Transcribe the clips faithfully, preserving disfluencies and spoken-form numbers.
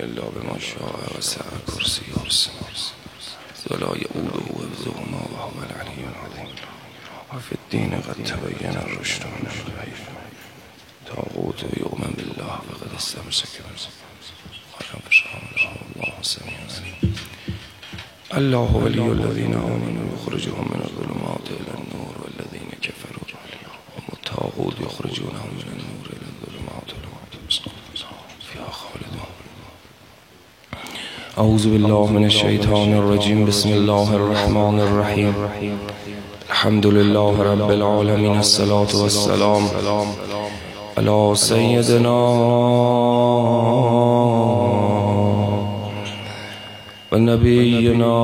إلا بما شاء وسع كرسيه السماوات ولا يؤوده حفظهما وهو العلي العظيم. وفي الدين قد تبين الرشد من الغي. طاغوت يؤمن بالله فقد استمسك الله السميع العليم. الله ولي الذين آمنوا يخرجهم من الظلمات إلى النور والذين كفروا هم الطاغوت يخرجونهم من النور إلى الظلمات فيها خالدون. أعوذ بالله من الشيطان الرجيم. بسم الله الرحمن الرحيم. الحمد لله رب العالمين. الصلاة والسلام على سيدنا ونبينا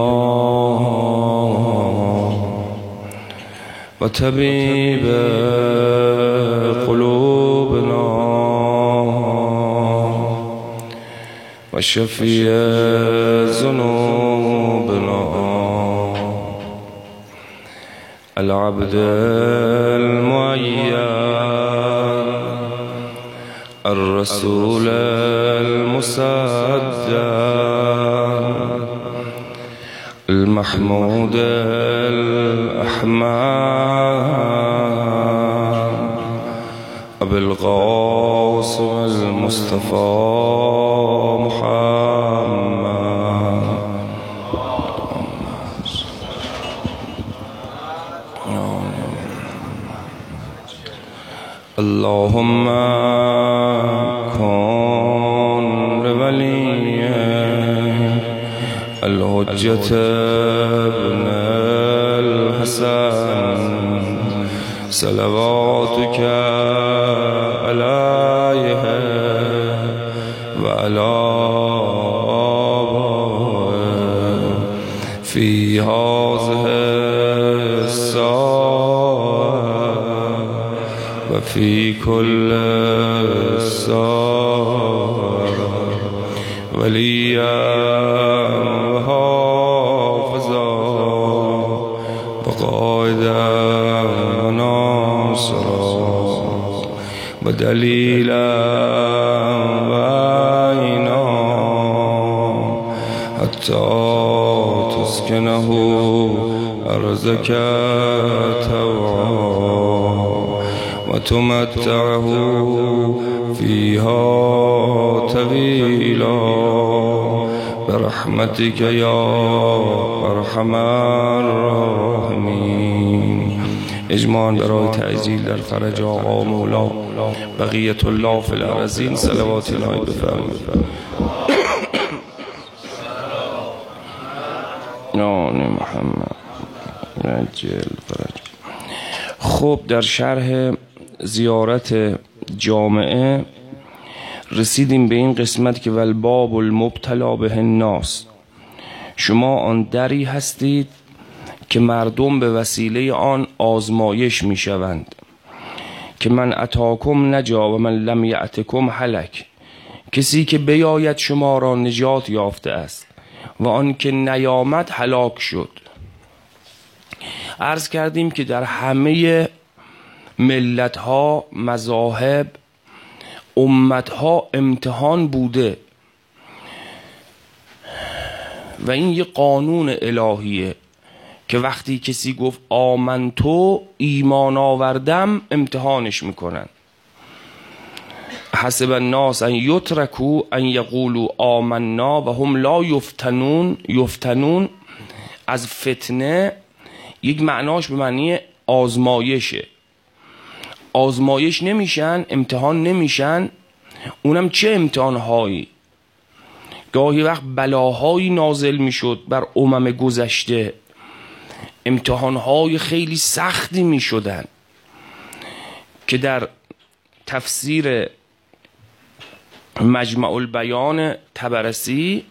وطبيب قلوبنا وشفيع ذنوبنا العبد المؤيد الرسول المصدق المحمود الأحمد أبي الغوث المصطفى محمد. اللهم كن لولي الحجة ابن الحسن صلواتك عليه وعلى آبائه في هذه الساعة وفي كل ساعة وليا وحافظا وقائدا وناصرا ودليلا وعينا حتى تسكنه أرضك طوعا وتمتعه فيها طويلا برحمتك يا ارحم الراحمین. اجماعاً برای تعجیل در فرج آقا مولا بقیت الله فی الارضین صلوات الهی بفرمایید. نان محمد عجل فرج. خب در شرح زیارت جامعه رسیدیم به این قسمت که والباب المبتلا به الناس، شما آن دری هستید که مردم به وسیله آن آزمایش می شوند که من اتاکم نجا و من لم یأتکم هلک، کسی که بیاید شما را نجات یافته است و آن که نیامد هلاک شد. عرض کردیم که در همه ملت ها، مذاهب، امت ها امتحان بوده و این یه قانون الهیه که وقتی کسی گفت آمنتو، ایمان آوردم، امتحانش میکنن. حسب الناس ان یترکو ان یقولوا آمنا و هم لا یفتنون. یفتنون از فتنه یک معناش به معنی آزمایشه. آزمایش نمیشن، امتحان نمیشن. اونم چه امتحانهایی؟ گاهی وقت بلاهایی نازل میشد بر امم گذشته، امتحانهای خیلی سختی میشدن که در تفسیر مجمع البیان طبرسی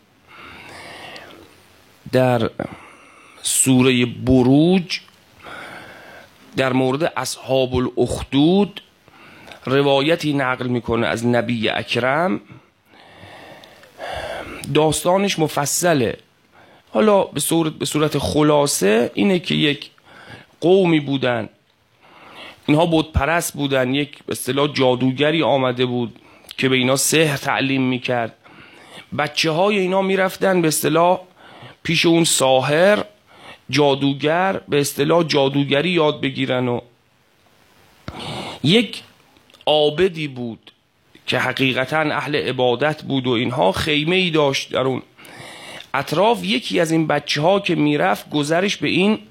در سوره بروج در مورد اصحاب الاخدود روایتی نقل میکنه از نبی اکرم. داستانش مفصله. حالا به صورت به صورت خلاصه اینه که یک قومی بودن، اینها بت پرست بودن. یک به اصطلاح جادوگری آمده بود که به اینا سحر تعلیم میکرد. بچه های اینا میرفتن به اصطلاح پیش اون ساحر جادوگر، به اصطلاح جادوگری یاد بگیرن. و یک عابدی بود که حقیقتا اهل عبادت بود و اینها، خیمه ای داشت در اون اطراف. یکی از این بچه ها که میرفت گذرش به این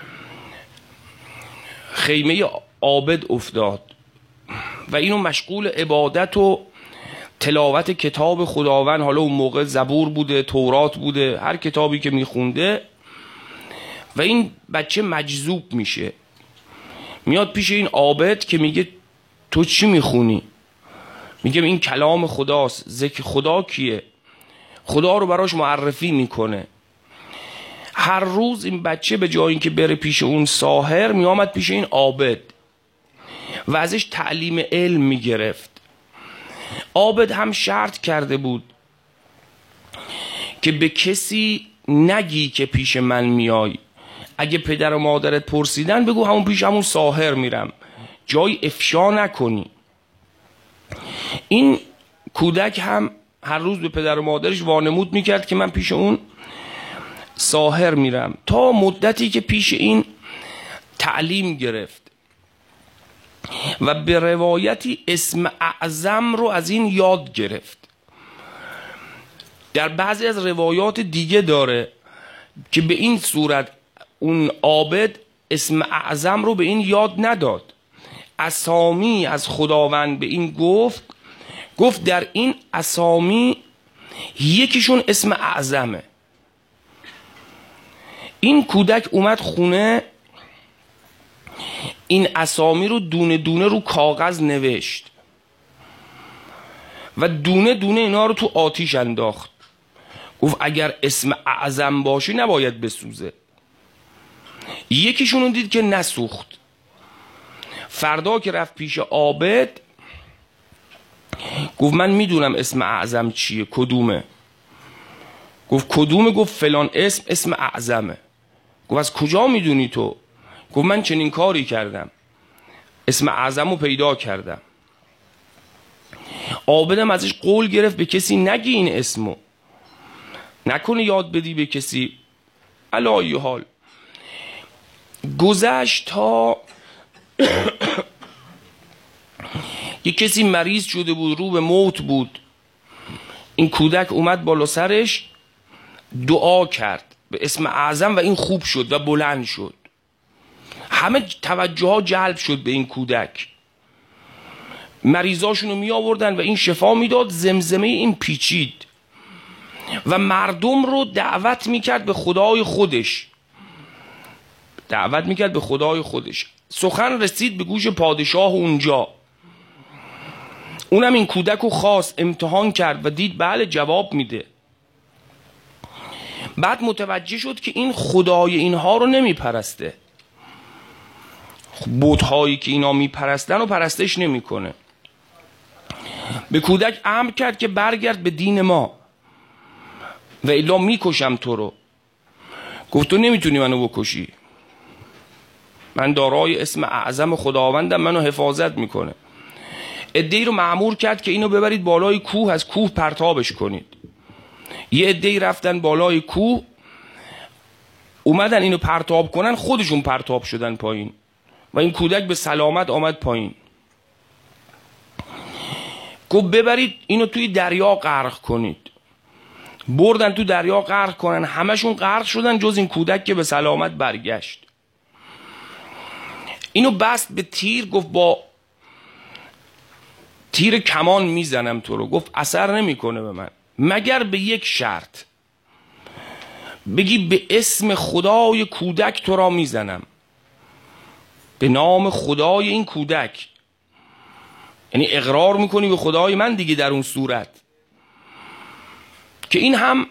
خیمه عابد افتاد و اینو مشغول عبادت و تلاوت کتاب خداوند، حالا اون موقع زبور بوده، تورات بوده، هر کتابی که میخونده، و این بچه مجذوب میشه، میاد پیش این عابد که میگه تو چی میخونی؟ میگه این کلام خداست. ذکر خدا کیه؟ خدا رو براش معرفی میکنه. هر روز این بچه به جای اینکه بره پیش اون ساحر میامد پیش این عابد و ازش تعلیم علم میگرفت. عابد هم شرط کرده بود که به کسی نگی که پیش من میای، اگه پدر و مادرت پرسیدن بگو همون پیش همون ساحر میرم، جای افشا نکنی. این کودک هم هر روز به پدر و مادرش وانمود میکرد که من پیش اون ساحر میرم، تا مدتی که پیش این تعلیم گرفت و به روایتی اسم اعظم رو از این یاد گرفت. در بعضی از روایات دیگه داره که به این صورت اون عابد اسم اعظم رو به این یاد نداد، اسامی از خداوند به این گفت، گفت در این اسامی یکیشون اسم اعظمه. این کودک اومد خونه، این اسامی رو دونه دونه رو کاغذ نوشت و دونه دونه اینا رو تو آتیش انداخت. گفت اگر اسم اعظم باشه نباید بسوزه. یکیشون دید که نسوخت. فردا که رفت پیش عابد گفت من میدونم اسم اعظم چیه، کدومه؟ گفت کدومه؟ گفت فلان اسم اسم اعظمه. گفت از کجا میدونی تو؟ گفت من چنین کاری کردم، اسم اعظم رو پیدا کردم. عابدم ازش قول گرفت به کسی نگی این اسمو، نکنه یاد بدی به کسی. علی حال گذشت تا یه کسی مریض شده بود، رو به موت بود. این کودک اومد بالا سرش دعا کرد به اسم اعظم و این خوب شد و بلند شد. همه توجه ها جلب شد به این کودک. مریضاشونو می آوردن و این شفا میداد. زمزمه این پیچید و مردم رو دعوت میکرد به خدای خودش، دعوت میکرد به خدای خودش. سخن رسید به گوش پادشاه اونجا. اونم این کودک رو خواست، امتحان کرد و دید بله جواب میده. بعد متوجه شد که این خدای اینها رو نمیپرسته، بت‌هایی که اینا میپرستن و پرستش نمیکنه. به کودک امر کرد که برگرد به دین ما و الا میکشم تو رو. گفت تو نمیتونی منو بکشی، من دارای اسم اعظم خداوندم، منو حفاظت میکنه. عده‌ای رو مأمور کرد که اینو ببرید بالای کوه، از کوه پرتابش کنید. یه عده‌ای رفتن بالای کوه، اومدن اینو پرتاب کنن، خودشون پرتاب شدن پایین و این کودک به سلامت آمد پایین. گفت ببرید اینو توی دریا غرق کنید. بردن تو دریا غرق کنن، همشون غرق شدن جز این کودک که به سلامت برگشت. اینو بست به تیر، گفت با تیر کمان میزنم تو رو. گفت اثر نمیکنه به من مگر به یک شرط، بگی به اسم خدای کودک تو را میزنم، به نام خدای این کودک. یعنی اقرار میکنی به خدای من دیگه در اون صورت. که این هم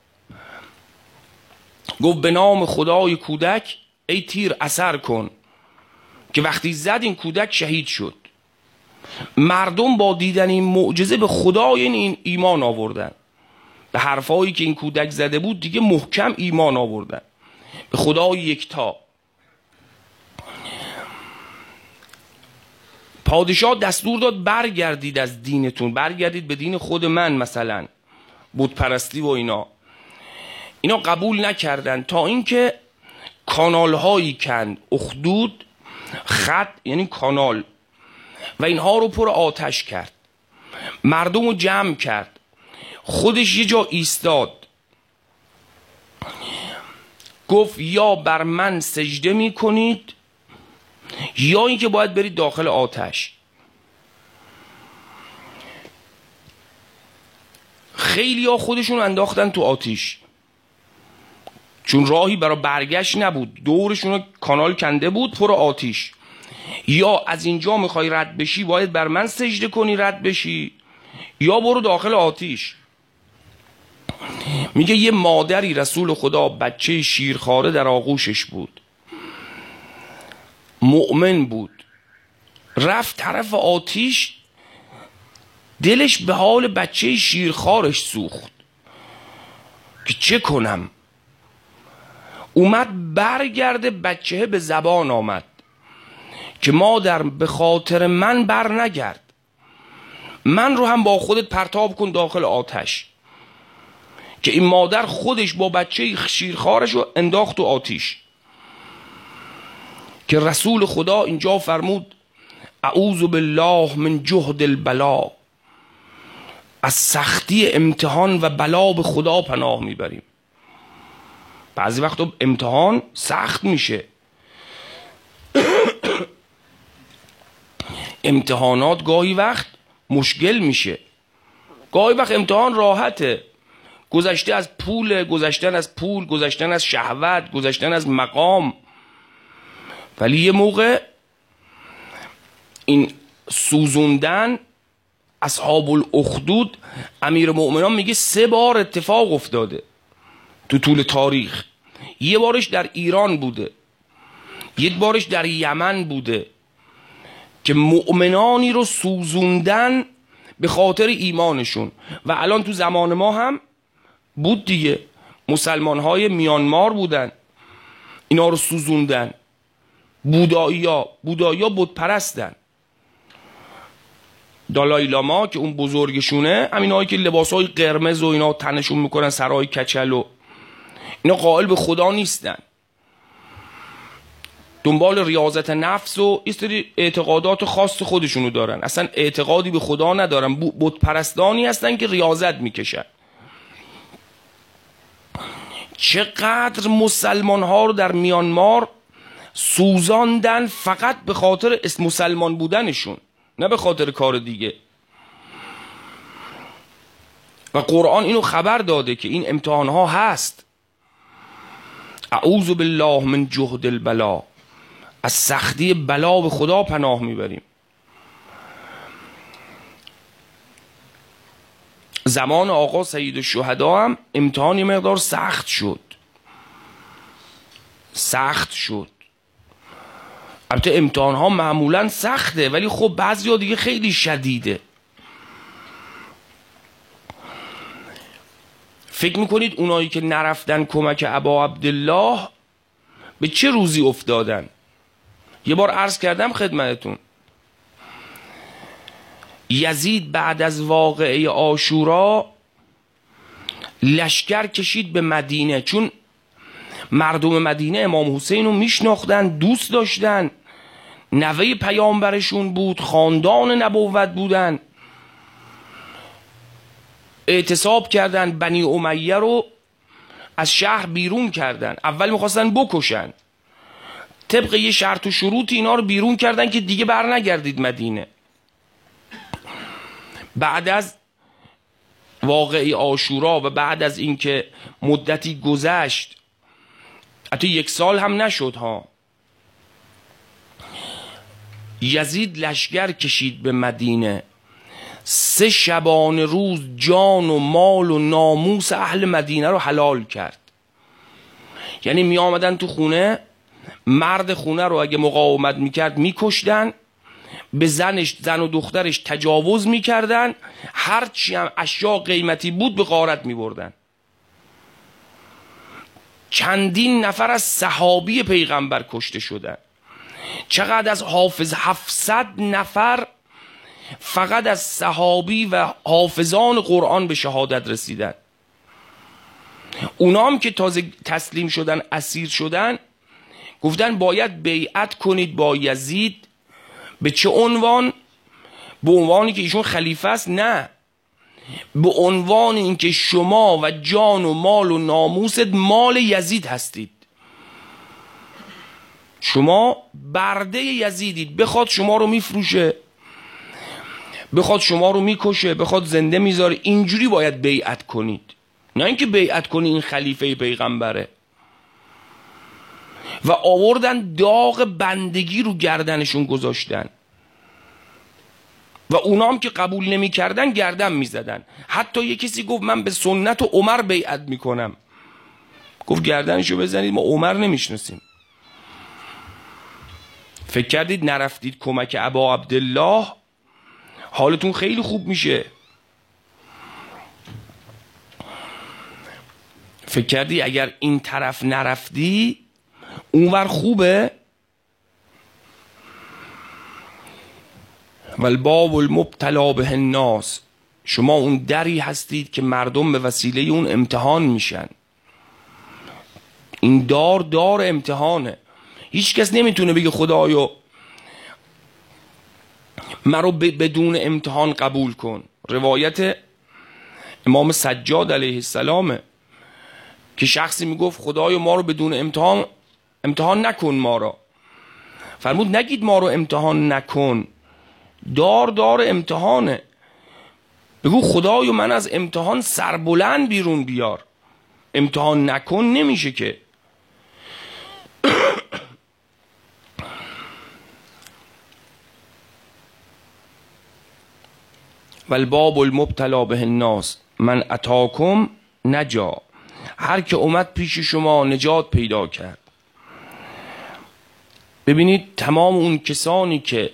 گفت به نام خدای کودک ای تیر اثر کن. که وقتی زد این کودک شهید شد. مردم با دیدن این معجزه به خدای این ایمان آوردن، به حرفایی که این کودک زده بود دیگه محکم ایمان آوردن به خدای یکتا. پادشاه دستور داد برگردید از دینتون، برگردید به دین خود من. مثلا بت پرستی و اینا، اینا قبول نکردن تا اینکه کانال هایی کند، اخدود، خط یعنی کانال، و اینها رو پر آتش کرد، مردم رو جمع کرد، خودش یه جا ایستاد، گفت یا بر من سجده می کنید یا اینکه باید برید داخل آتش. خیلی ها خودشون انداختن تو آتیش، چون راهی برای برگشت نبود، دورشون کانال کنده بود پر آتیش. یا از اینجا میخوای رد بشی باید بر من سجده کنی رد بشی، یا برو داخل آتیش. میگه یه مادری رسول خدا بچه شیرخواره در آغوشش بود، مؤمن بود، رفت طرف آتیش، دلش به حال بچه شیرخوارش سوخت که چه کنم. اومد برگرده، بچه به زبان آمد که مادر به خاطر من بر نگرد، من رو هم با خودت پرتاب کن داخل آتش. که این مادر خودش با بچه شیرخوارش رو انداخت تو آتیش. که رسول خدا اینجا فرمود اعوذ بالله من جهد البلا، از سختی امتحان و بلا به خدا پناه میبریم. بعضی وقت امتحان سخت میشه، امتحانات گاهی وقت مشکل میشه، گاهی وقت امتحان راحته، گذشته از پول، گذشتن از پول، گذشتن از شهوت، گذشتن از مقام. ولی یه موقع این سوزوندن، اصحاب الاخدود، امیر مؤمنان میگه سه بار اتفاق افتاده تو طول تاریخ. یه بارش در ایران بوده، یک بارش در یمن بوده که مؤمنانی رو سوزوندن به خاطر ایمانشون. و الان تو زمان ما هم بود دیگه، مسلمان های میانمار بودن، اینا رو سوزوندن. بودایی ها بودایی ها بت پرستن. دالای لاما که اون بزرگشونه، همین هایی که لباس های قرمز و اینا تنشون میکنن، سرای کچل و اینا، قائل به خدا نیستن، دنبال ریاضت نفس و استری اعتقادات خاص خودشونو دارن، اصلا اعتقادی به خدا ندارن، بت پرستانی هستن که ریاضت میکشن. چقدر مسلمان ها رو در میانمار سوزاندن فقط به خاطر اسم مسلمان بودنشون، نه به خاطر کار دیگه. و قرآن اینو خبر داده که این امتحان ها هست. اعوذ بالله من جهد البلا، از سختی بلا به خدا پناه میبریم. زمان آقا سید الشهدا هم امتحان یه مقدار سخت شد، سخت شد. البته امتحان ها معمولا سخته، ولی خب بعضی ها دیگه خیلی شدیده. فکر میکنید اونایی که نرفتن کمک ابا عبدالله به چه روزی افتادن؟ یه بار عرض کردم خدمتتون، یزید بعد از واقعه عاشورا لشکر کشید به مدینه، چون مردم مدینه امام حسین رو میشناختن، دوست داشتن، نوه پیامبرشون بود، خاندان نبوت بودن. اعتصاب کردن، بنی امیه رو از شهر بیرون کردن. اول میخواستن بکشن، طبق یه شرط و شروط اینا رو بیرون کردن که دیگه بر نگردید مدینه. بعد از واقعه عاشورا و بعد از اینکه مدتی گذشت، حتی یک سال هم نشد ها، یزید لشکر کشید به مدینه، سه شبانه روز جان و مال و ناموس اهل مدینه رو حلال کرد. یعنی می آمدن تو خونه، مرد خونه رو اگه مقاومت میکرد میکشتن، به زنش، زن و دخترش تجاوز میکردن، هرچی هم اشیا قیمتی بود به غارت میبردن. چندین نفر از صحابی پیغمبر کشته شدن. چقدر از حافظ هفتصد نفر فقط از صحابی و حافظان قرآن به شهادت رسیدن. اونام که تازه تسلیم شدن، اسیر شدن، گفتن باید بیعت کنید با یزید. به چه عنوان؟ به عنوانی که ایشون خلیفه است؟ نه، به عنوان اینکه شما و جان و مال و ناموست مال یزید هستید. شما برده یزیدید، بخواد شما رو میفروشه، بخواد شما رو میکشه، بخواد زنده میذاره. اینجوری باید بیعت کنید، نه اینکه بیعت کنید این خلیفه پیغمبره. و آوردن داغ بندگی رو گردنشون گذاشتن و اونام که قبول نمی کردن گردن می زدن. حتی یه کسی گفت من به سنت و عمر بیعت می کنم. گفت گردنشو بزنید، ما عمر نمیشناسیم. فکر کردید نرفتید کمک ابا عبدالله حالتون خیلی خوب میشه؟ فکر کردی اگر این طرف نرفتی اونور خوبه؟ والباب المبتلا به الناس، شما اون دری هستید که مردم به وسیله اون امتحان میشن. این دار دار امتحانه. هیچ کس نمیتونه بگه خدایا مرا بدون امتحان قبول کن. روایت امام سجاد علیه السلامه که شخصی میگفت خدایا ما رو بدون امتحان امتحان نکن ما را. فرمود نگید ما رو امتحان نکن، دار دار امتحانه. بگو خدایا من از امتحان سربلند بیرون بیار. امتحان نکن نمیشه که. والباب المبتلا به الناس من اتاکم نجا، هر که اومد پیش شما نجات پیدا کرد. ببینید تمام اون کسانی که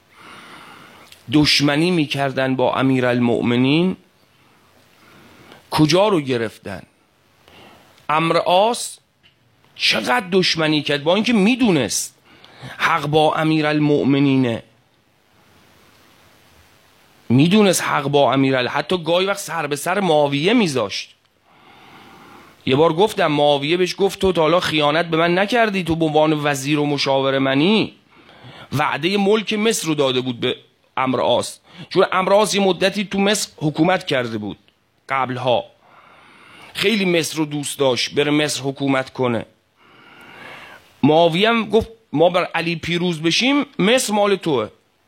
دشمنی میکردن با امیرالمؤمنین کجا رو گرفتن؟ عمرو عاص چقدر دشمنی کرد با اینکه میدونست حق با امیرالمؤمنینه، میدونست حق با امیرال، حتی گاهی وقت سر به سر معاویه میذاشت. یه بار گفتم معاویه بهش گفت تو تا حالا خیانت به من نکردی؟ تو به عنوان وزیر و مشاور منی. وعده ملک مصر رو داده بود به عمرو عاص، چون عمرو عاص یه مدتی تو مصر حکومت کرده بود قبلها، خیلی مصر رو دوست داشت بره مصر حکومت کنه. معاویه هم گفت ما بر علی پیروز بشیم مصر مال توه.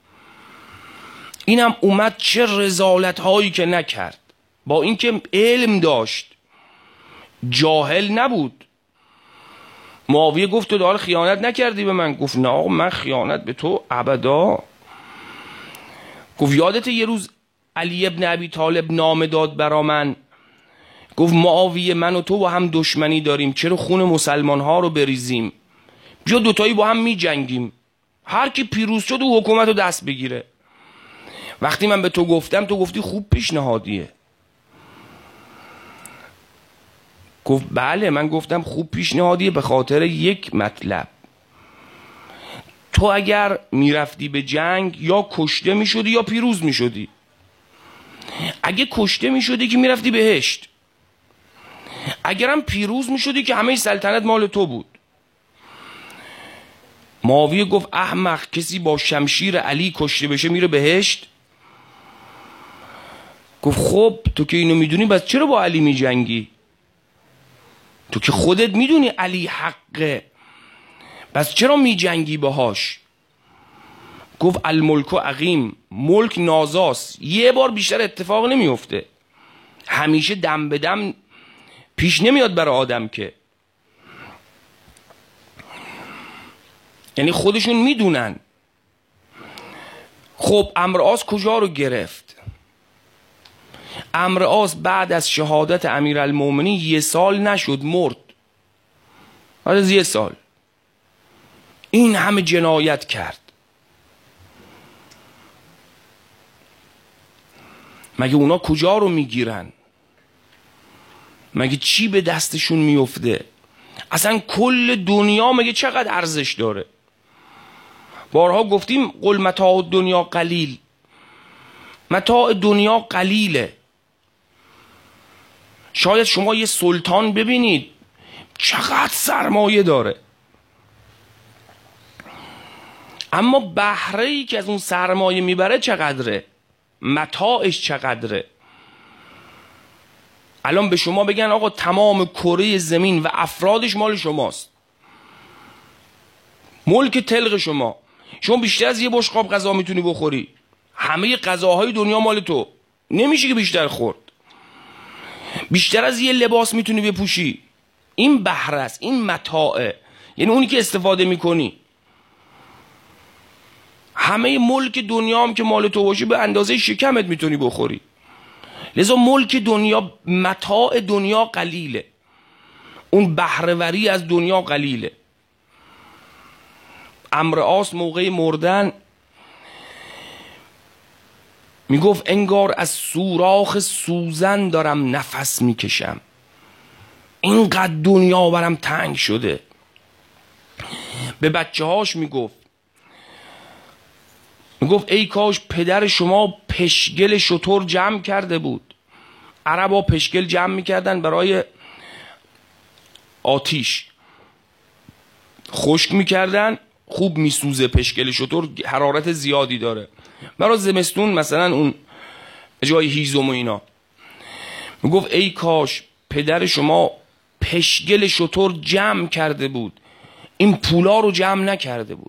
اینم اومد چه رذالت هایی که نکرد، با اینکه علم داشت جاهل نبود. معاویه گفت تو داره خیانت نکردی به من؟ گفت نه آقا من خیانت به تو ابدا. گفت یادت یه روز علی ابن ابی طالب نامه داد برا من، گفت معاویه من و تو با هم دشمنی داریم، چرا خون مسلمان ها رو بریزیم، بیا دوتایی با هم می جنگیم، هر کی پیروز شد و حکومت رو دست بگیره. وقتی من به تو گفتم تو گفتی خوب پیشنهادیه. گفت بله من گفتم خوب پیشنهادیه به خاطر یک مطلب، تو اگر میرفتی به جنگ یا کشته میشدی یا پیروز میشدی. اگه کشته میشدی که میرفتی بهشت، اگرم پیروز میشدی که همه سلطنت مال تو بود. معاویه گفت احمق، کسی با شمشیر علی کشته بشه میره بهشت؟ گفت خب تو که اینو میدونی بس چرا با علی میجنگی؟ تو که خودت میدونی علی حقه، بس چرا میجنگی باهاش؟ گفت الملک و عقیم، ملک نازاست، یه بار بیشتر اتفاق نمیفته، همیشه دم به دم پیش نمیاد برای آدم که. یعنی خودشون میدونن. خب عمرو عاص کجا رو گرفت؟ عمرو عاص بعد از شهادت امیرالمومنین یه سال نشد مرد. بعد از یه سال این همه جنایت کرد. مگه اونا کجا رو میگیرن؟ مگه چی به دستشون میفته؟ اصلا کل دنیا مگه چقدر ارزش داره؟ بارها گفتیم قل متاع دنیا قلیل، متاع دنیا قلیله. شاید شما یه سلطان ببینید چقدر سرمایه داره، اما بهره‌ای که از اون سرمایه میبره چقدره، متاعش چقدره. الان به شما بگن آقا تمام کره زمین و افرادش مال شماست، ملک تلق شما، شما بیشتر از یه بشقاب غذا میتونی بخوری، همه غذاهای دنیا مال تو، نمیشه که بیشتر خورد. بیشتر از یه لباس میتونی بپوشی، این بهره است، این متاعه، یعنی اونی که استفاده میکنی. همه ملک دنیا هم که مال تو باشه به اندازه شکمت میتونی بخوری. لذا ملک دنیا، متاع دنیا قلیله، اون بهره‌وری از دنیا قلیله. عمرو عاص موقع مردن میگفت انگار از سوراخ سوزن دارم نفس میکشم، اینقدر دنیا برم تنگ شده. به بچه هاش میگفت میگفت ای کاش پدر شما پشگل شتر جمع کرده بود. عربا پشگل جمع میکردن برای آتیش، خشک میکردن، خوب میسوزه. پشگل شتر حرارت زیادی داره، برای زمستون مثلا اون جای هیزم و اینا. میگفت ای کاش پدر شما پشگل شتر جمع کرده بود، این پولا رو جمع نکرده بود.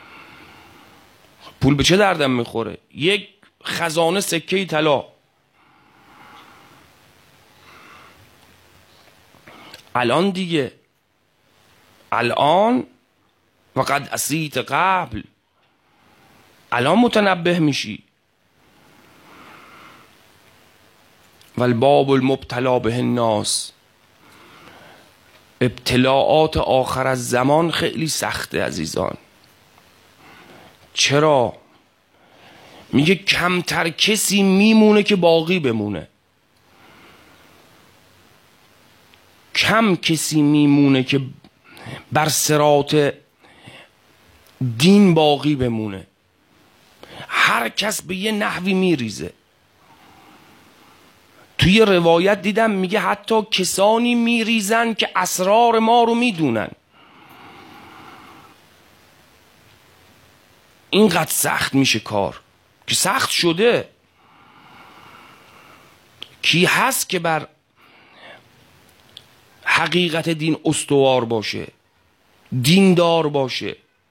پول به چه دردم میخوره؟ یک خزانه سکه طلا. الان دیگه، الان وقد اسیت قبل، الان متنبه میشی. والباب المبتلا به الناس، ابتلاعات آخر از زمان خیلی سخته عزیزان. چرا؟ میگه کمتر کسی میمونه که باقی بمونه، کم کسی میمونه که بر صراط دین باقی بمونه. هر کس به یه نحوی میریزه. توی روایت دیدم میگه حتی کسانی میریزن که اسرار ما رو میدونن. اینقدر سخت میشه کار که سخت شده. کی هست که بر حقیقت دین استوار باشه، دیندار باشه؟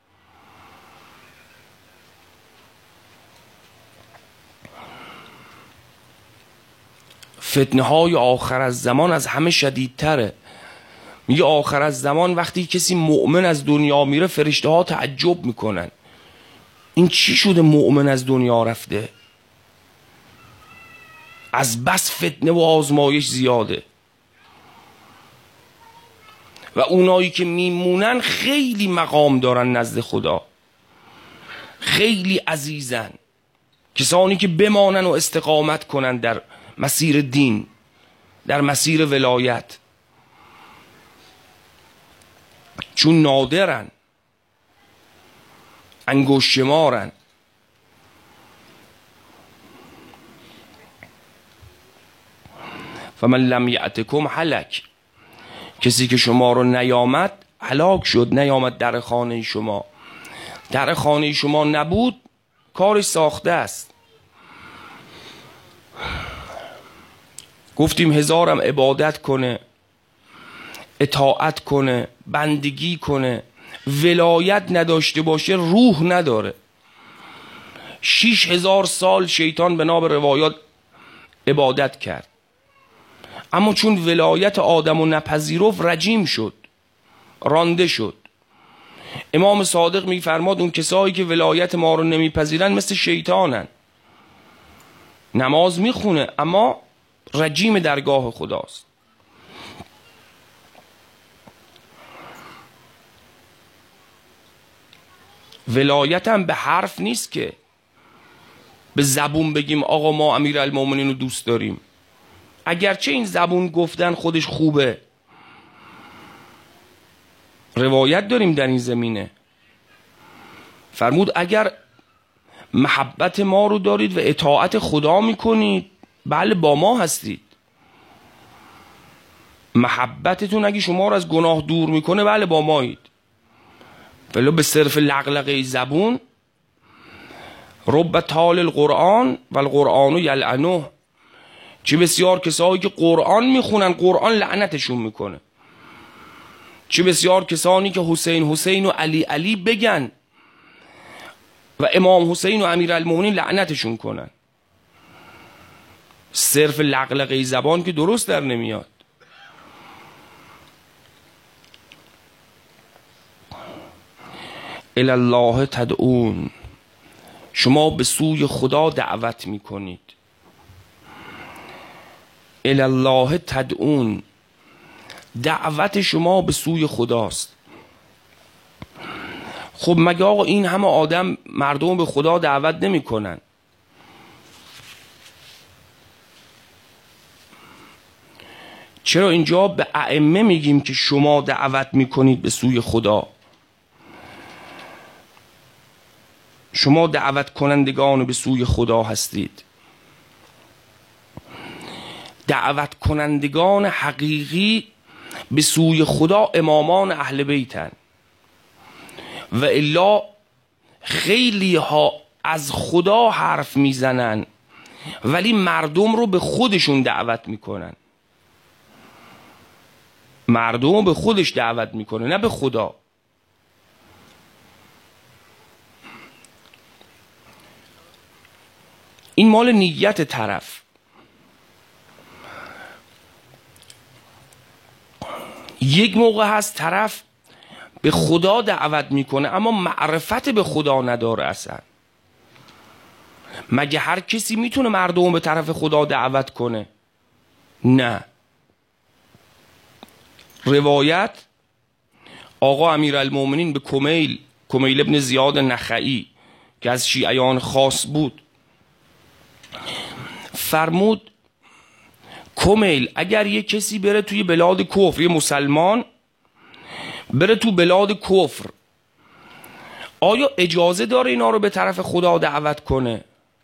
فتنه های آخر از زمان از همه شدیدتره. میگه آخر از زمان وقتی کسی مؤمن از دنیا میره فرشته ها تعجب میکنن، این چی شده مؤمن از دنیا رفته؟ از بس فتنه و آزمایش زیاده. و اونایی که میمونن خیلی مقام دارن نزد خدا، خیلی عزیزن. کسانی که بمانن و استقامت کنن در مسیر دین، در مسیر ولایت، چون نادرن، انگشت شمارن. فمن لم یأتکم هلک، کسی که شما رو نیامد هلاک شد، نیامد در خانه شما. در خانه شما نبود، کارش ساخته است. گفتیم هزارم عبادت کنه، اطاعت کنه، بندگی کنه، ولایت نداشته باشه روح نداره. شیش هزار سال شیطان به نام روایات عبادت کرد، اما چون ولایت آدم و نپذیرفت رجیم شد، رانده شد. امام صادق میفرماد اون کسایی که ولایت ما رو نمیپذیرن مثل شیطانن. نماز میخونه اما رجیم درگاه خداست. ولایت هم به حرف نیست که به زبون بگیم آقا ما امیرالمومنین رو دوست داریم، اگرچه این زبون گفتن خودش خوبه. روایت داریم در این زمینه، فرمود اگر محبت ما رو دارید و اطاعت خدا میکنید، بله با ما هستید. محبتتون اگه شما رو از گناه دور میکنه بله با مایید، ولی به صرف لغلقه زبون رب تال القرآن و القرآن یلعنه، چه بسیار کسایی که قرآن میخونن قرآن لعنتشون میکنه، چه بسیار کسانی که حسین حسین و علی علی بگن و امام حسین و امیرالمومنین لعنتشون کنن. صرف لغلقه زبان که درست در نمیاد. الی الله تدعون، شما به سوی خدا دعوت میکنید. الی الله تدعون، دعوت شما به سوی خداست. خب مگه آقا این همه آدم مردم به خدا دعوت نمی کنن؟ چرا اینجا به ائمه میگیم که شما دعوت میکنید به سوی خدا؟ شما دعوت کنندگان به سوی خدا هستید. دعوت کنندگان حقیقی به سوی خدا امامان اهل بیتن، و الا خیلی ها از خدا حرف میزنن ولی مردم رو به خودشون دعوت میکنن. مردم رو به خودش دعوت میکنه نه به خدا. این مال نیت طرف. یک موقع هست طرف به خدا دعوت میکنه اما معرفت به خدا نداره اصلا. مگه هر کسی میتونه مردم به طرف خدا دعوت کنه؟ نه. روایت آقا امیرالمومنین به کمیل کمیل ابن زیاد نخعی که از شیعیان خاص بود فرمود کمیل اگر یک کسی بره توی بلاد کفر، یه مسلمان بره تو بلاد کفر، آیا اجازه داره اینا رو به طرف خدا دعوت کنه؟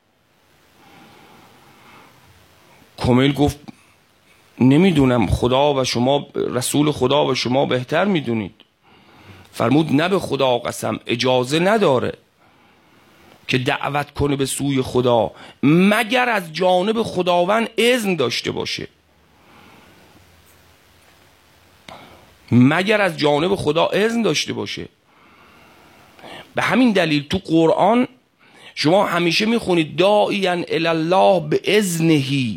کمیل گفت نمیدونم، خدا و شما رسول خدا و شما بهتر میدونید. فرمود نه به خدا قسم، اجازه نداره که دعوت کنه به سوی خدا مگر از جانب خداوند اذن داشته باشه. مگر از جانب خدا اذن داشته باشه. به همین دلیل تو قرآن شما همیشه میخونید داعیا الی الله به اذنه،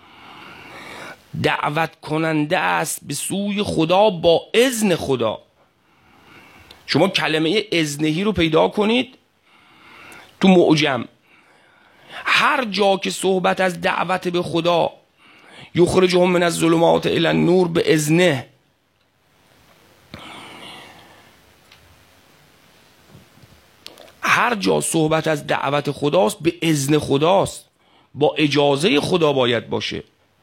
دعوت کننده است به سوی خدا با اذن خدا. شما کلمه اذنهی رو پیدا کنید تو معجم، هر جا که صحبت از دعوت به خدا یخرجهم من الظلمات الی النور به اذنه، هر جا صحبت از دعوت خداست به اذن خداست، با اجازه خدا باید باشه.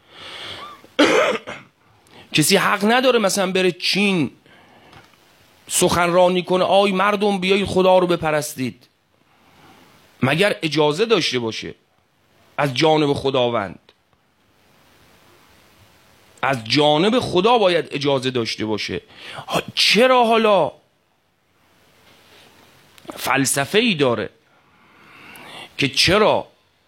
کسی حق نداره مثلا بره چین سخنرانی کنه آی مردم بیایید خدا رو بپرستید، مگر اجازه داشته باشه از جانب خداوند. از جانب خدا باید اجازه داشته باشه. چرا حالا فلسفه ای داره که چرا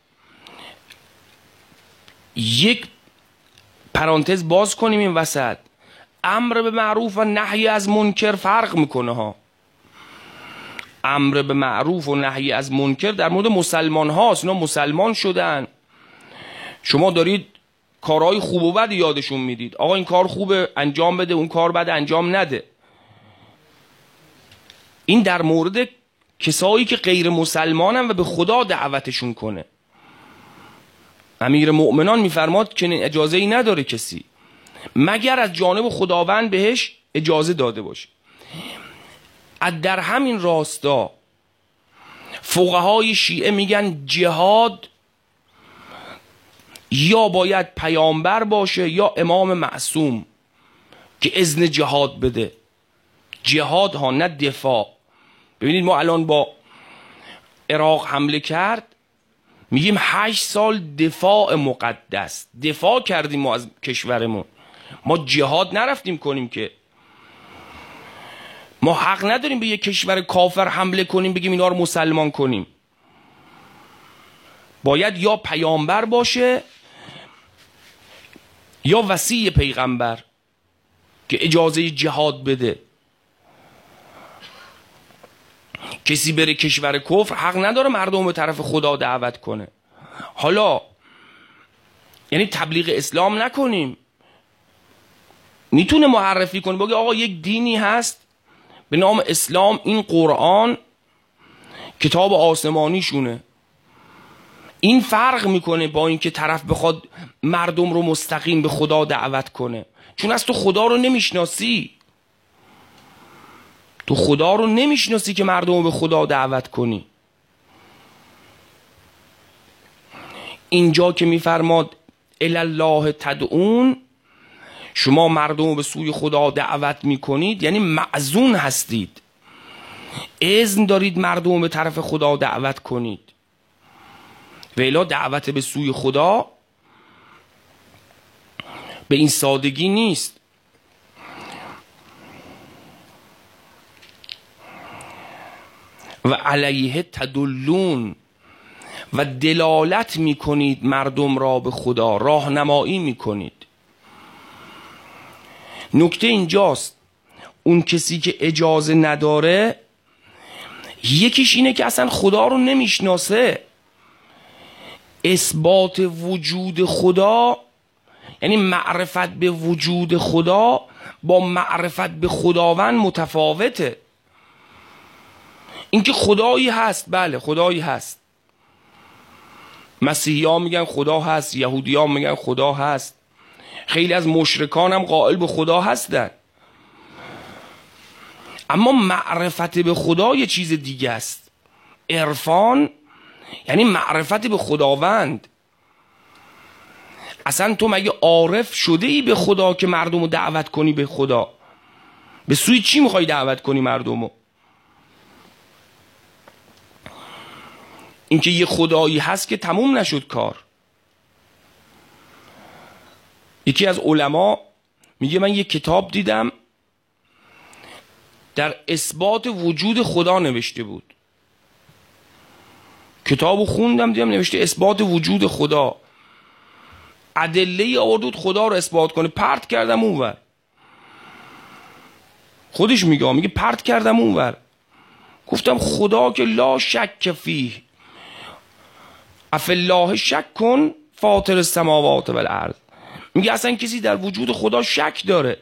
یک پرانتز باز کنیم این وسط، امر به معروف و نهی از منکر فرق میکنه ها. امر به معروف و نهی از منکر در مورد مسلمان هاست، اینا مسلمان شدن، شما دارید کارهای خوب و بد یادشون میدید، آقا این کار خوبه انجام بده، اون کار بد انجام نده. این در مورد کسایی که غیر مسلمانن و به خدا دعوتشون کنه. امیر مؤمنان میفرماد که اجازه ای نداره کسی مگر از جانب خداوند بهش اجازه داده باشه. در همین راستا فقهای شیعه میگن جهاد یا باید پیامبر باشه یا امام معصوم که اذن جهاد بده. جهاد ها نه دفاع. ببینید ما الان با عراق حمله کرد، میگیم هشت سال دفاع مقدس، دفاع کردیم ما از کشورمون. ما جهاد نرفتیم کنیم که. ما حق نداریم به یک کشور کافر حمله کنیم بگیم اینا رو مسلمان کنیم. باید یا پیامبر باشه یا وصی پیغمبر که اجازه جهاد بده. کسی بره کشور کفر حق نداره مردم به طرف خدا دعوت کنه. حالا یعنی تبلیغ اسلام نکنیم، میتونه معرفی کنه بگه آقا یک دینی هست به نام اسلام، این قرآن کتاب آسمانی شونه. این فرق میکنه با اینکه طرف بخواد مردم رو مستقیم به خدا دعوت کنه، چون از تو خدا رو نمیشناسی. تو خدا رو نمیشناسی که مردم رو به خدا دعوت کنی. اینجا که میفرماد الالله تدعون، شما مردم رو به سوی خدا دعوت میکنید، یعنی معزون هستید، اذن دارید مردم به طرف خدا دعوت کنید. و الا دعوت به سوی خدا به این سادگی نیست. و علیه تدلون، و دلالت میکنید مردم را به خدا، راهنمایی میکنید. نکته اینجاست، اون کسی که اجازه نداره یکیش اینه که اصلا خدا رو نمیشناسه. اثبات وجود خدا یعنی معرفت به وجود خدا با معرفت به خداوند متفاوته. اینکه خدایی هست، بله خدایی هست، مسیحی ها میگن خدا هست، یهودی ها میگن خدا هست، خیلی از مشرکان هم قائل به خدا هستن، اما معرفت به خدا یه چیز دیگه است. عرفان یعنی معرفت به خداوند. اصلا تو مگه عارف شده ای به خدا که مردم رو دعوت کنی به خدا؟ به سوی چی میخوای دعوت کنی مردم رو؟ اینکه یه خدایی هست که تموم نشد کار. یکی از علما میگه من یه کتاب دیدم در اثبات وجود خدا نوشته بود، کتابو خوندم دیدم نوشته اثبات وجود خدا، ادله آورد خدا رو اثبات کنه، پرت کردم اونور. خودش میگه میگه پرت کردم اونور، گفتم خدا که لا شک فیه، افالله شک کن فاطر السماوات و الارض. میگه اصلا کسی در وجود خدا شک داره؟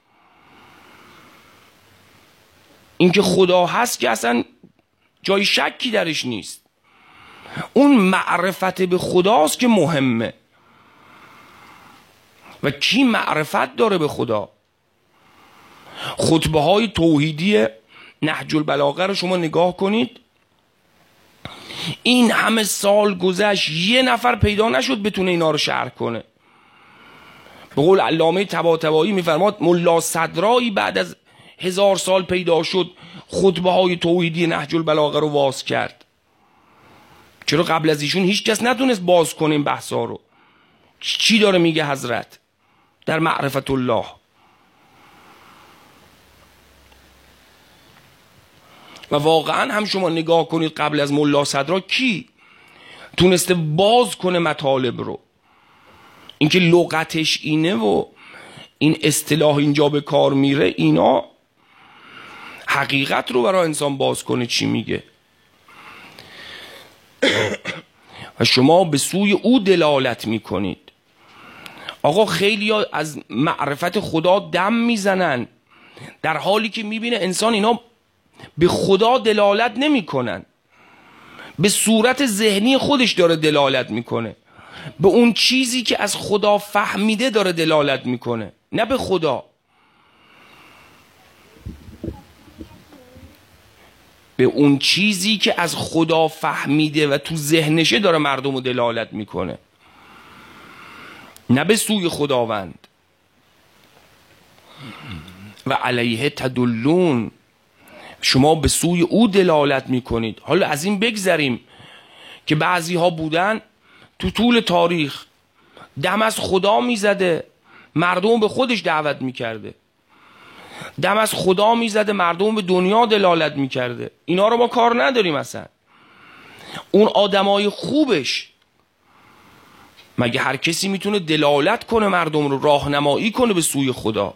اینکه خدا هست که اصلا جای شکی درش نیست. اون معرفت به خداست که مهمه. و کی معرفت داره به خدا؟ خطبه های توحیدی نهج البلاغه رو شما نگاه کنید، این همه سال گذشت یه نفر پیدا نشد بتونه اینا رو شرح کنه. به قول علامه طباطبایی میفرماد ملا صدرایی بعد از هزار سال پیدا شد خطبه های توحیدی نهج البلاغه رو باز کرد. چرا قبل از ایشون هیچ کس نتونست باز کنه این بحثا رو؟ چی داره میگه حضرت در معرفت الله؟ و واقعا هم شما نگاه کنید قبل از ملا صدرا کی تونسته باز کنه مطالب رو؟ اینکه لغتش اینه و این اصطلاح اینجا به کار میره، اینا حقیقت رو برای انسان باز کنه چی میگه. و شما به سوی او دلالت میکنید. آقا خیلی ها از معرفت خدا دم میزنن در حالی که میبینه انسان اینا به خدا دلالت نمیکنن، به صورت ذهنی خودش داره دلالت میکنه، به اون چیزی که از خدا فهمیده داره دلالت میکنه، نه به خدا. به اون چیزی که از خدا فهمیده و تو ذهنشه داره مردم رو دلالت میکنه، نه به سوی خداوند. و علیه تدلون، شما به سوی او دلالت میکنید. حالا از این بگذریم که بعضی ها بودن تو طول تاریخ دم از خدا میزده، مردم به خودش دعوت میکرده، دم از خدا میزده، مردم به دنیا دلالت میکرده. اینا رو ما کار نداریم اصلا. اون آدمای خوبش، مگه هر کسی میتونه دلالت کنه مردم رو، راهنمایی کنه به سوی خدا؟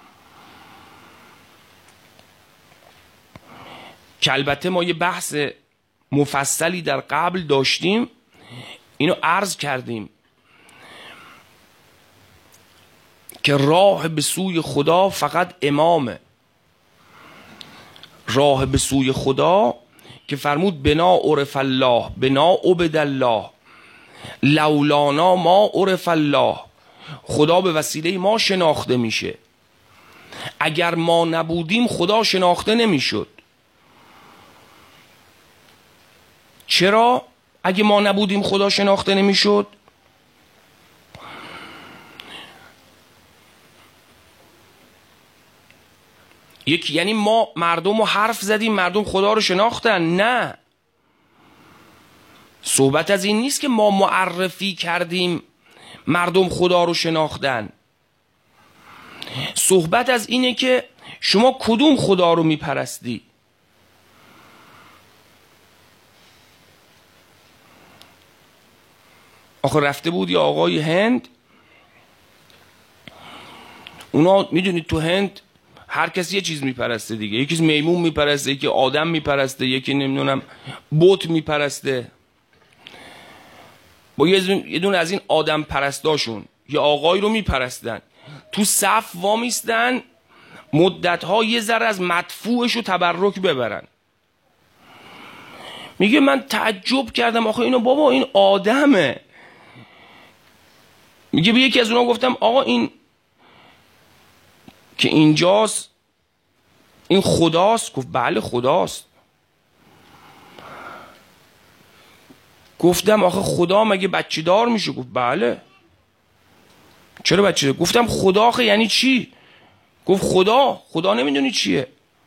که البته ما یه بحث مفصلی در قبل داشتیم، اینو عرض کردیم که راه به سوی خدا فقط امامه. راه به سوی خدا که فرمود بنا عرف الله بنا عبد الله لولانا ما عرف الله، خدا به وسیله ما شناخته میشه، اگر ما نبودیم خدا شناخته نمیشد. چرا اگه ما نبودیم خدا شناخته نمیشد؟ یکی یعنی ما مردم رو حرف زدیم مردم خدا رو شناختن؟ نه، صحبت از این نیست که ما معرفی کردیم مردم خدا رو شناختن. صحبت از اینه که شما کدوم خدا رو میپرستی؟ آخه رفته بود یا آقای هند، اونا میدونید تو هند هر کسی یه چیز میپرسته دیگه، یکی میمون میپرسته، یکی آدم میپرسته، یکی نمیدونم بت میپرسته. با یه دونه از این آدم پرستاشون یه آقای رو میپرستن، تو صف وامیستن مدتها یه ذره از مدفوعش رو تبرک ببرن. میگه من تعجب کردم آخه اینو بابا این آدمه. میگه به یکی از اونا گفتم آقا این که اینجاست این خداست؟ گفت بله خداست. گفتم آخه خدا مگه بچه دار میشه؟ گفت بله. چرا بچه دار؟ گفتم خدا آخه یعنی چی؟ گفت خدا خدا نمیدونی چیه.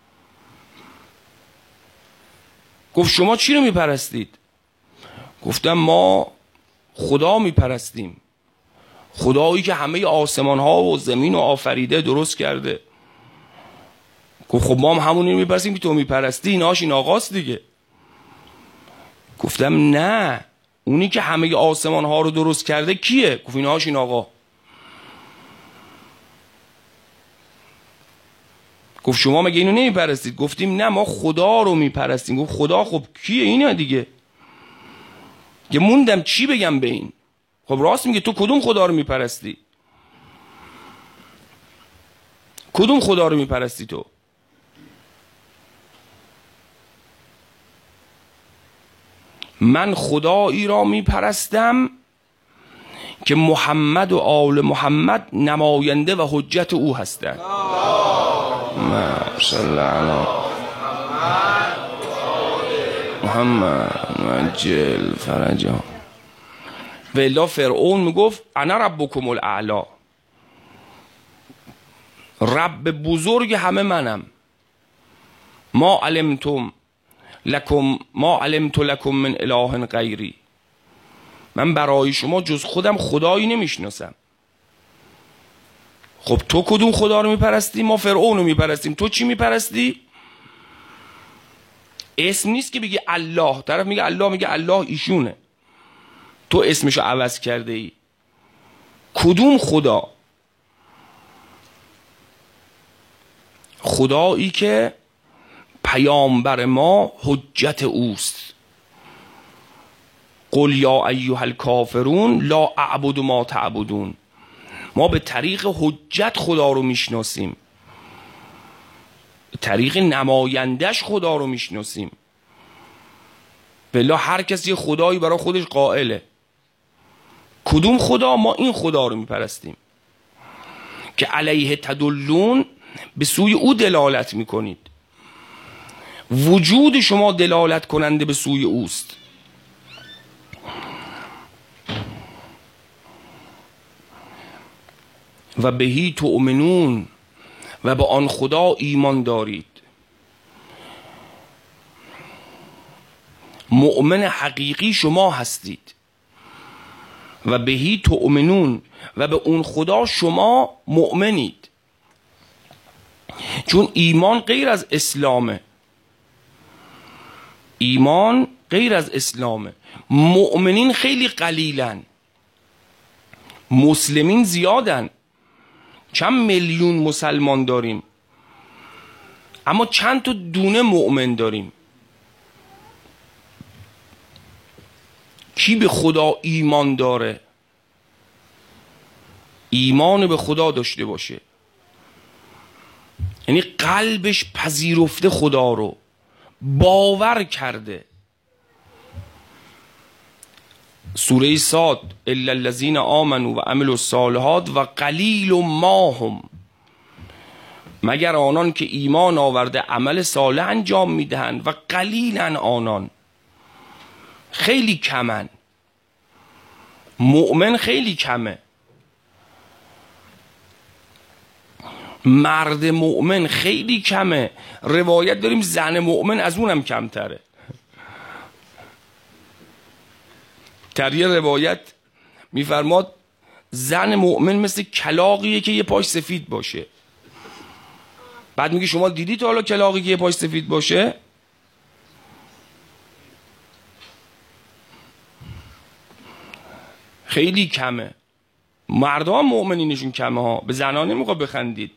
گفت شما چی رو میپرستید؟ گفتم ما خدا میپرستیم، خدایی که همه آسمان ها و زمین رو آفریده درست کرده. گفت خب ما هم همونی رو میپرستیم که تو میپرستی، ایناش این آقاست دیگه. گفتم نه، اونی که همه آسمان ها رو درست کرده کیه؟ گفت ایناش این آقا. گفت شما مگه اینو نمیپرستید؟ گفتیم نه ما خدا رو میپرستیم. گفت خدا خب کیه؟ اینه دیگه. که موندم چی بگم به این. خب راست میگه، تو کدوم خدا رو میپرستی؟ کدوم خدا رو میپرستی تو؟ من خدایی را میپرستم که محمد و آل محمد نماینده و حجت او هستند. صلی علی محمد عجل فرجا. و الا فرعون میگفت انا ربکم الاعلی، رب بزرگ همه منم. ما علمتم لکم ما علمت لکم من اله غیری، من برای شما جز خودم خدایی نمیشناسم. خب تو کدوم خدا رو میپرستی؟ ما فرعون رو میپرستیم. تو چی میپرستی؟ اسم نیست که بگی الله، طرف میگه الله، میگه الله ایشونه، تو اسمشو عوض کرده ای. کدوم خدا؟ خدایی که پیامبر ما حجت اوست. قل یا ایها الکافرون لا اعبد ما تعبدون. ما به طریق حجت خدا رو میشناسیم، به طریق نمایندش خدا رو میشناسیم. بلا هر کسی خدایی برای خودش قائله. کدوم خدا؟ ما این خدا رو میپرستیم که علیه تدلون، به سوی او دلالت میکنید. وجود شما دلالت کننده به سوی اوست. و بهی تؤمنون، و به آن خدا ایمان دارید. مؤمن حقیقی شما هستید. و بهی تؤمنون، و به اون خدا شما مؤمنید. چون ایمان غیر از اسلامه، ایمان غیر از اسلامه. مؤمنین خیلی قلیلن، مسلمین زیادن. چند میلیون مسلمان داریم اما چند تا دونه مؤمن داریم. کی به خدا ایمان داره؟ ایمان به خدا داشته باشه، یعنی قلبش پذیرفته، خدا رو باور کرده. سوره صاد الا الذین آمنوا و عملوا الصالحات و قلیل ما هم، مگر آنان که ایمان آورده عمل صالح انجام میدهند و قلیلن آنان، خیلی کمن. مؤمن خیلی کمه، مرد مؤمن خیلی کمه. روایت داریم زن مؤمن از اونم کمتره. در یه روایت میفرماد زن مؤمن مثل کلاغیه که یه پاش سفید باشه. بعد میگه شما دیدی تا حالا کلاغی که یه پاش سفید باشه؟ خیلی کمه. مردان مؤمنینشون کمه ها، به زنان نمیخواد بخندید.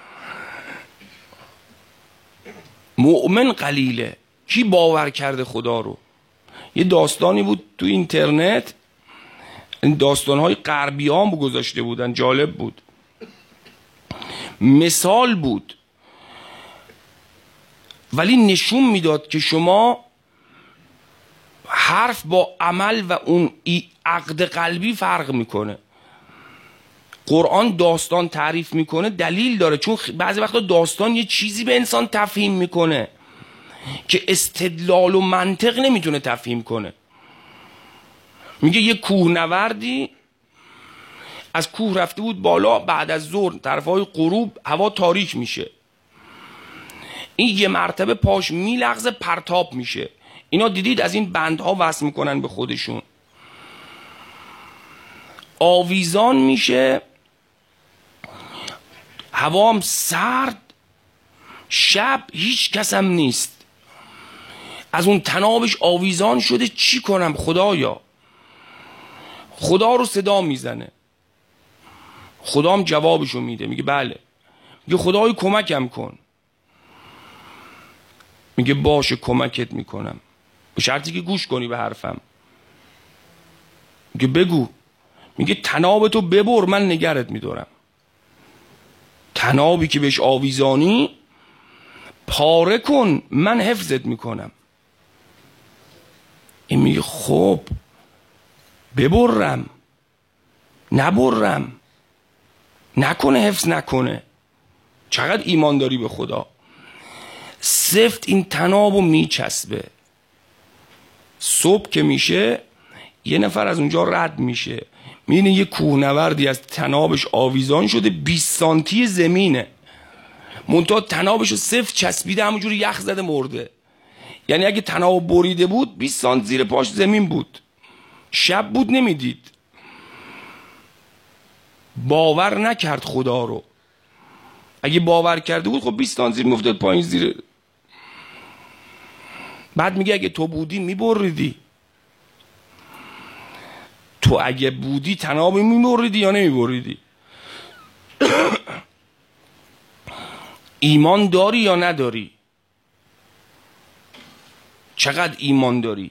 مؤمن قلیله. کی باور کرده خدا رو؟ یه داستانی بود تو اینترنت، این داستانهای غربی ها هم گذاشته بودن، جالب بود، مثال بود ولی نشون میداد که شما حرف با عمل و اون عقد قلبی فرق میکنه. قرآن داستان تعریف میکنه دلیل داره، چون بعضی وقتا داستان یه چیزی به انسان تفهیم میکنه که استدلال و منطق نمیتونه تفهیم کنه. میگه یه کوهنوردی از کوه رفته بود بالا، بعد از ظهر طرفای غروب هوا تاریک میشه، این یه مرتبه پاش میلغزه، پرتاب میشه. اینا دیدید از این بندها وصل میکنن به خودشون، آویزان میشه، هوا هم سرد، شب هیچ کسم نیست، از اون تنابش آویزان شده. چی کنم خدایا؟ خدا رو صدا میزنه، خدا هم جوابشو میده، میگه بله. میگه خدای کمکم کن. میگه باشه کمکت میکنم، به شرطی که گوش کنی به حرفم. میگه بگو. میگه تنابتو ببر، من نگرت میدارم. تنابی که بهش آویزانی پاره کن، من حفظت میکنم. این میگه خب ببرم نبرم، نکنه حفظ نکنه. چقدر ایمان داری به خدا. سفت این تنابو میچسبه. صبح که میشه یه نفر از اونجا رد میشه، میبینه یه کوهنوردی از تنابش آویزان شده، بیست سانتی زمینه، منتها تنابش رو سفت چسبیده، همونجوری یخ زده مرده. یعنی اگه تناب بریده بود بیست سانت زیر پاش زمین بود، شب بود نمیدید. باور نکرد خدا رو. اگه باور کرده بود خب بیست سانت زیر میافتاد پایین زیر. بعد میگه اگه تو بودی میبریدی. تو اگه بودی تنابی میبریدی یا نمیبریدی؟ ایمان داری یا نداری؟ چقدر ایمان داری؟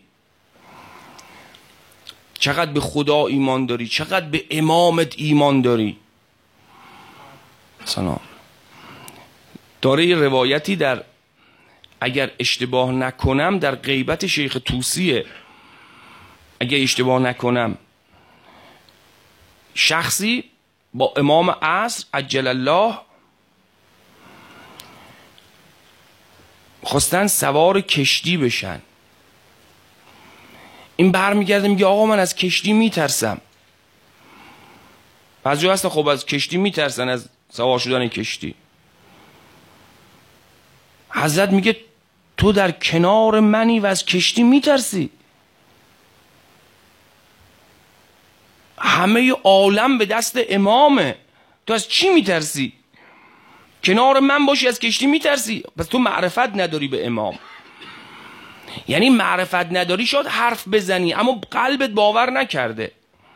چقدر به خدا ایمان داری؟ چقدر به امامت ایمان داری؟ سلام. داره یه روایتی در، اگر اشتباه نکنم در غیبت شیخ طوسیه، اگر اشتباه نکنم، شخصی با امام عصر عجل الله خواستن سوار کشتی بشن. این برمیگرده میگه آقا من از کشتی میترسم. بعضی هستن خب از کشتی میترسن، از سوار شدن کشتی. حضرت میگه تو در کنار منی و از کشتی میترسی؟ همه عالم به دست امامه، تو از چی میترسی؟ کنار من باشی از کشتی میترسی؟ پس تو معرفت نداری به امام. یعنی معرفت نداری، شاید حرف بزنی اما قلبت باور نکرده.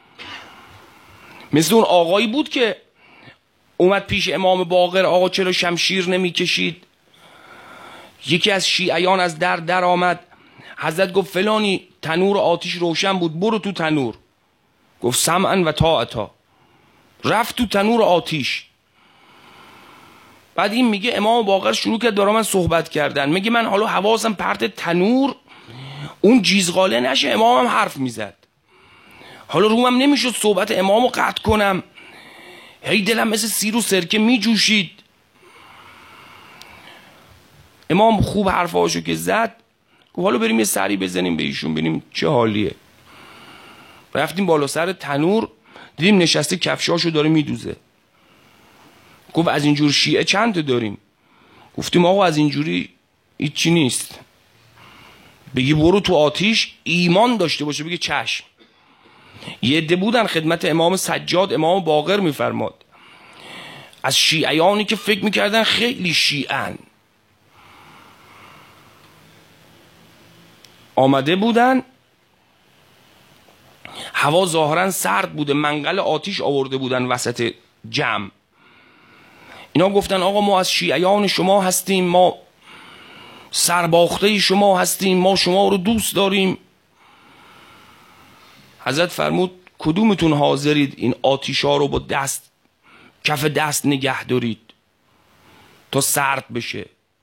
مثل اون آقایی بود که اومد پیش امام باقر، آقا چرا شمشیر نمی کشید؟ یکی از شیعیان از در در آمد، حضرت گفت فلانی تنور آتیش روشن بود، برو تو تنور. گفت سمعا و طاعتا، رفت تو تنور آتیش. بعد این میگه امام باقر شروع کرد برای من صحبت کردن، میگه من حالا حواسم پرت تنور اون جیزغاله نشه، امامم حرف میزد، حالا رومم نمیشد صحبت امامو قطع کنم، هی دلم مثل سیر و سرکه میجوشید. امام خوب حرفاشو که زد، گفت حالا بریم یه سری بزنیم به ایشون ببینیم چه حالیه. رفتیم بالا سر تنور، دیدیم نشسته کفشاشو داره میدوزه. گفت از اینجور شیعه چند تا داریم؟ گفتیم آقا از اینجوری هیچی نیست، بگی برو تو آتیش ایمان داشته باشه بگی چشم. یه عده بودن خدمت امام سجاد امام باقر میفرماد، از شیعیانی که فکر میکردن خیلی شیعن، آمده بودن، هوا ظاهرا سرد بوده، منقل آتیش آورده بودن وسط جمع. اینا گفتن آقا ما از شیعیان شما هستیم، ما سرباخته شما هستیم، ما شما رو دوست داریم. حضرت فرمود کدومتون حاضرید این آتیشا رو با دست کف دست نگه دارید تا سرد بشه؟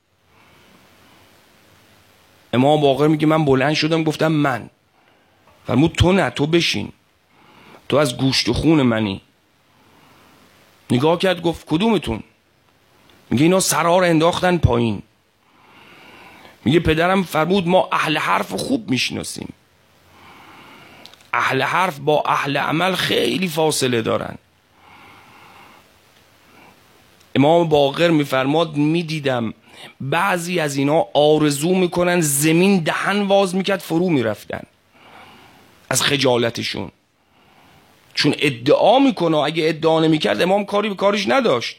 امام باقر میگه من بلند شدم گفتم من. فرمود تو نه، تو بشین، تو از گوشت و خون منی. نگاه کرد گفت کدومتون؟ میگه اینا سرها رو انداختن پایین. میگه پدرم فرمود ما اهل حرف خوب میشناسیم، اهل حرف با اهل عمل خیلی فاصله دارن. امام باقر میفرماد میدیدم بعضی از اینا آرزو میکنن زمین دهن واز میکرد فرو میرفتن از خجالتشون، چون ادعا میکنه، اگه ادعا نمیکرد امام کاری به کارش نداشت.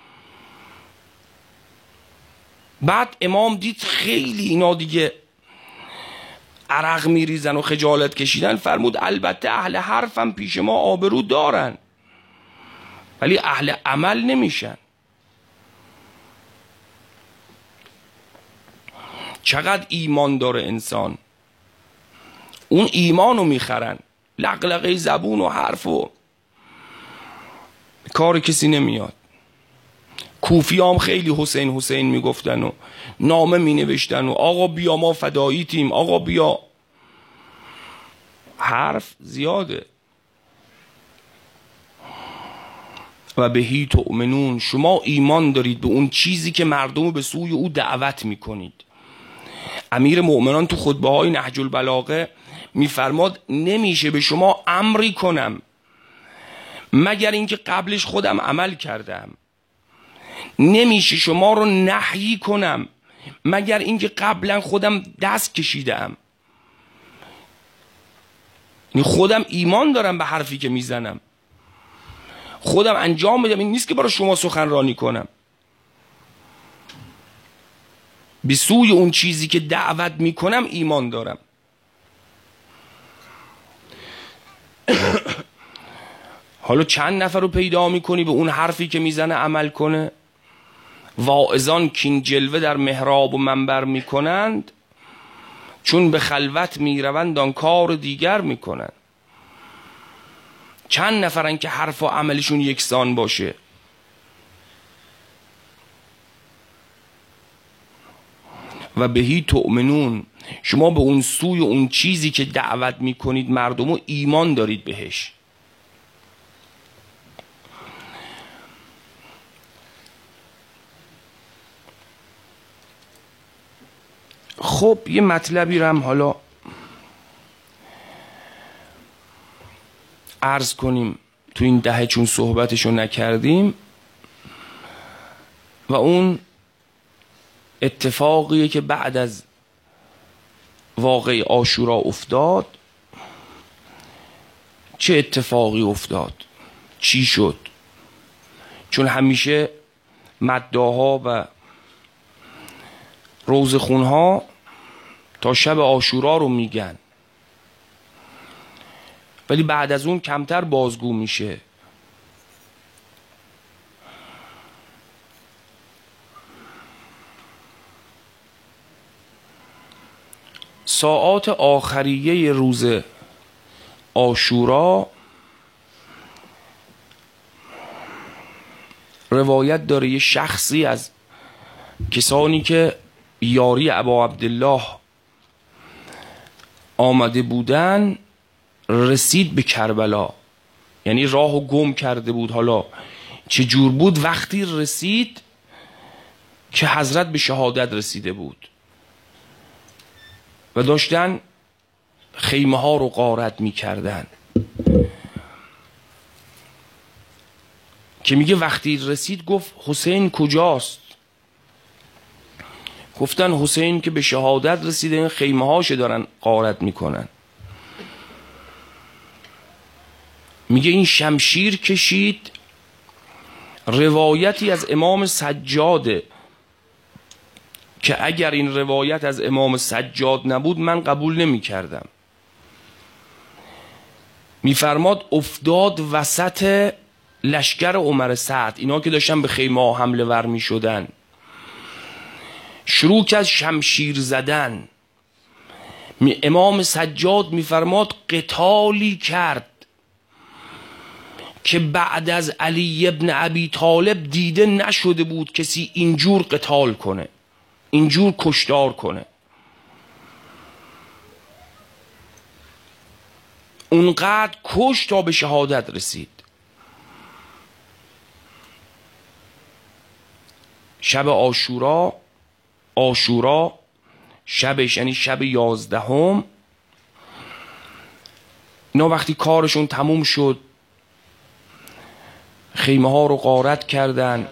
بعد امام دید خیلی اینا دیگه عرق میریزن و خجالت کشیدن، فرمود البته اهل حرفم پیش ما آبرو دارن ولی اهل عمل نمیشن. چقدر ایمان داره انسان، اون ایمانو میخرن، لقلقه زبون و حرف و کار کسی نمیاد. کوفی هم خیلی حسین حسین میگفتن و نامه مینوشتن و آقا بیا ما فدایی تیم، آقا بیا. حرف زیاده. و بهی تؤمنون، شما ایمان دارید به اون چیزی که مردم به سوی او دعوت میکنید. امیر مؤمنان تو خطبه های نهج البلاغه میفرماد نمیشه به شما امری کنم مگر اینکه قبلش خودم عمل کردم، نمیشه شما رو نهی کنم مگر اینکه قبلا خودم دست کشیدم. خودم ایمان دارم به حرفی که میزنم، خودم انجام بدم، این نیست که برای شما سخنرانی کنم. به سوی اون چیزی که دعوت میکنم ایمان دارم. حالا چند نفر رو پیدا میکنی به اون حرفی که میزنه عمل کنه؟ واعظان کین جلوه در محراب و منبر میکنند، چون به خلوت میروند آن کار دیگر میکنند. چند نفرن که حرف و عملشون یکسان باشه؟ و بهی تؤمنون، شما به اون سوی اون چیزی که دعوت میکنید مردمو ایمان دارید بهش. خب یه مطلبی رو هم حالا عرض کنیم تو این دهه چون صحبتشو نکردیم، و اون اتفاقیه که بعد از واقعه عاشورا افتاد چه اتفاقی افتاد؟ چی شد؟ چون همیشه مداها و روزخونها تا شب عاشورا رو میگن، ولی بعد از اون کمتر بازگو میشه. ساعات آخریه روز عاشورا روایت داره یه شخصی از کسانی که یاری ابا عبدالله آمده بودن رسید به کربلا، یعنی راهو گم کرده بود. حالا چه جور بود؟ وقتی رسید که حضرت به شهادت رسیده بود و داشتن خیمه ها رو غارت می کردن، که میگه وقتی رسید گفت حسین کجاست؟ گفتن حسین که به شهادت رسیده، این خیمه هاشو دارن غارت میکنن. میگه این شمشیر کشید. روایتی از امام سجاده که اگر این روایت از امام سجاد نبود من قبول نمی کردم. میفرماد افتاد وسط لشکر عمر سعد، اینا که داشتن به خیمه ها حمله ور می شدن، شروع از شمشیر زدن. امام سجاد میفرماد قتالی کرد که بعد از علی ابن ابی طالب دیده نشده بود کسی اینجور قتال کنه، اینجور کشتار کنه. اونقدر کش تا به شهادت رسید. شب عاشورا، عاشورا شبش یعنی شب یازدهم، اینا وقتی کارشون تموم شد خیمه ها رو غارت کردن.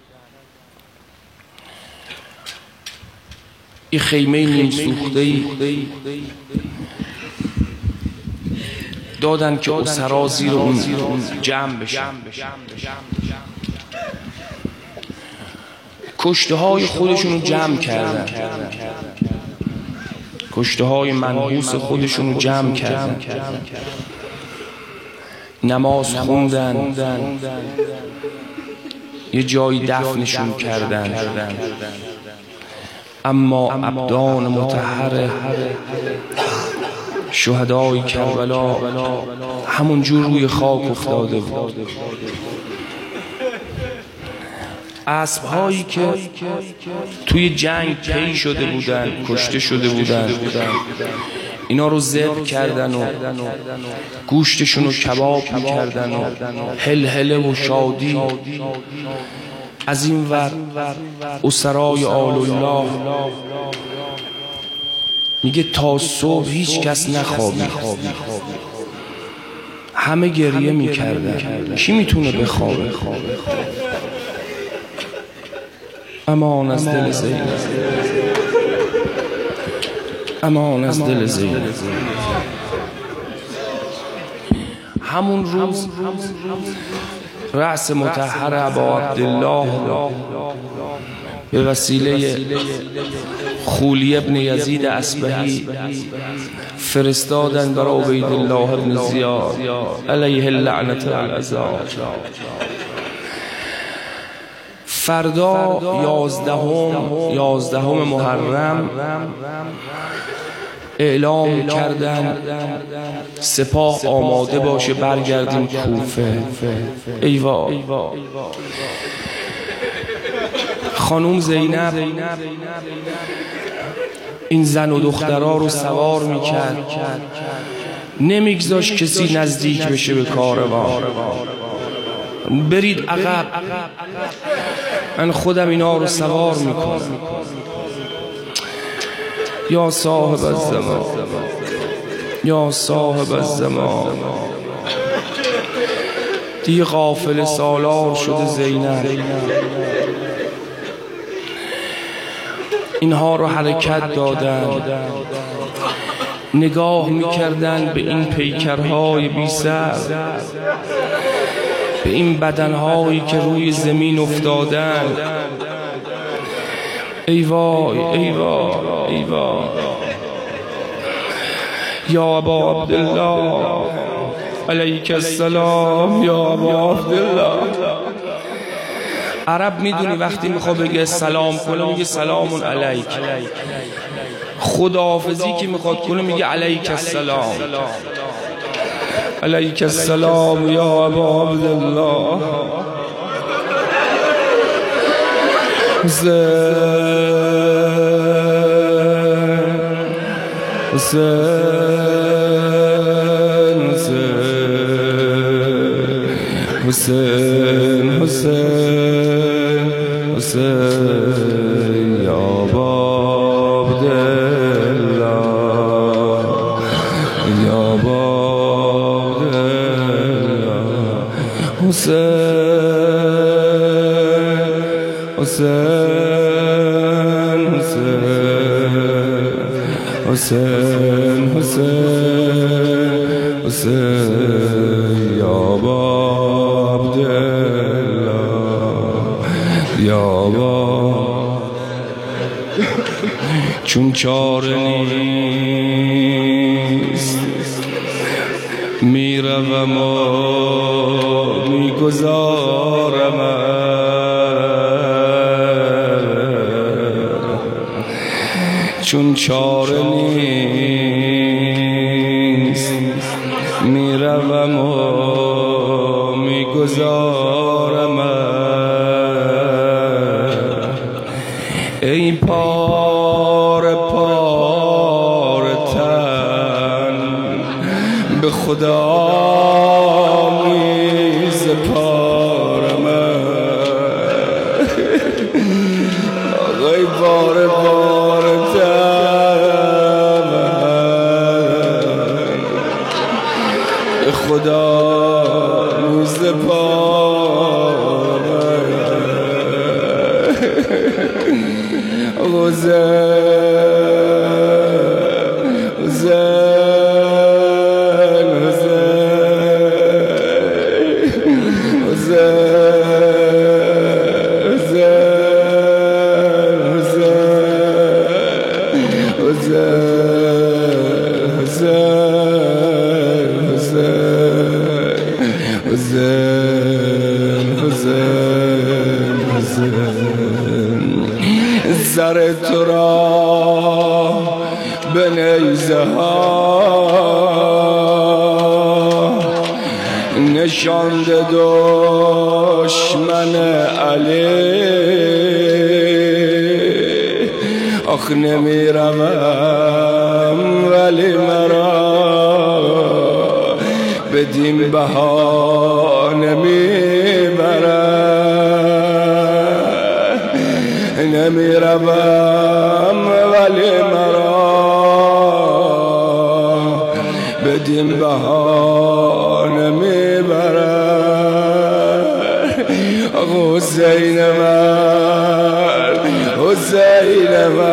این خیمه نیم سوخته‌ای دادن که اسرا زیر اون جمع بشن. کشته های خودشون رو جمع کردن، کشته های منحوس خودشون رو جمع کردن، نماز خوندن، یه جایی دفنشون کردن. اما ابدان مطهر شهدای کربلا همون جور روی خاک افتاده بود. اسب هایی که توی جنگ پی شده بودن، کشته شده بودن، اینا رو ذبح کردن و گوشتشون رو کباب میکردن و هلهله و شادی. از این ور اسرای آل الله میگه تا صبح هیچ کس نخوابید، همه گریه میکردن. کی میتونه بخوابه؟ امان از دل زینب، امان از دل زینب. همون روز رأس مطهر ابا عبدالله به وسیله خولی ابن یزید اصبهی فرستادن برای عبید الله ابن زیاد علیه اللعنت والعذاب. فردا یازدهم یازدهم محرم اعلام کردن سپاه آماده باشه برگردیم کوفه. ایوا خانوم زینب این زن و دخترها رو سوار میکرد، نمیگذاشت کسی نزدیک بشه به کاروان. برید عقب، من خودم اینا رو سوار میکنم. یا صاحب الزمان، یا صاحب الزمان. دیگه غافل سالار شده زینب. اینها رو حرکت دادن. نگاه میکردن به این پیکرهای بی سر، به این بدنهایی که روی زمین افتادن. ای وای ای وای ای وای یا ابا عبدالله علیک السلام، یا ابا عبدالله. عرب میدونی وقتی میخواد بگه سلام کنه میگه سلام علیک، خداحافظی که میخواد کنه میگه علیک السلام، علیک السلام یا ابا عبدالله. حسین حسین حسین حسین حسین یا ابا عبدالله، یا ابا عبدالله. حسین حسین حسین حسین حسین یا ابا عبدالله، یا ابا. چون چاره نیست میروم و میگذارم، چون چاره نیست میروم و میگذارم. ای پار پار تن به خدا میسپارم، ای پار پار تن به خدا میسپارم. حسین حسین سر تو را به نیزه ها نشانده دشمن علی، آخ نمیروم ولی مرا بدین بها نمیبرم، نمیروم ولی مرا بدین بها نمیبرم. حسین من حسین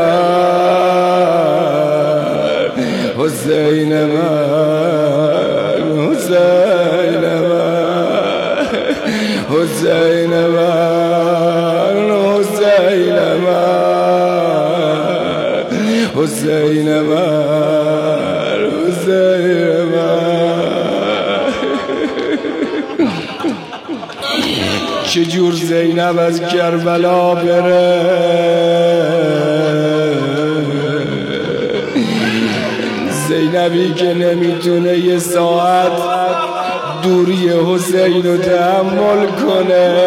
من حسین من حسین من حسین من حسین من حسین من حسین من. چجور زینب از کربلا بره، زینبی که نمیتونه یه ساعت دوری حسین رو تحمل کنه،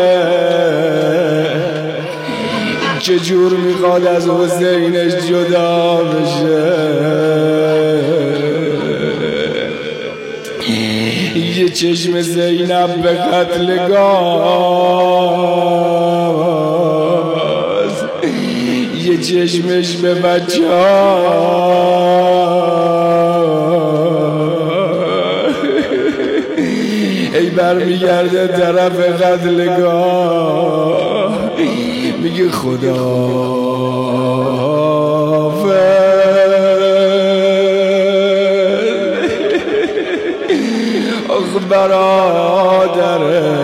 چجور میخواد از حسینش جدا بشه. یه چشم زینب به قتلگاز، یه چشمش به بچه ای برمیگرده طرف قتلگاه میگه خدا برادر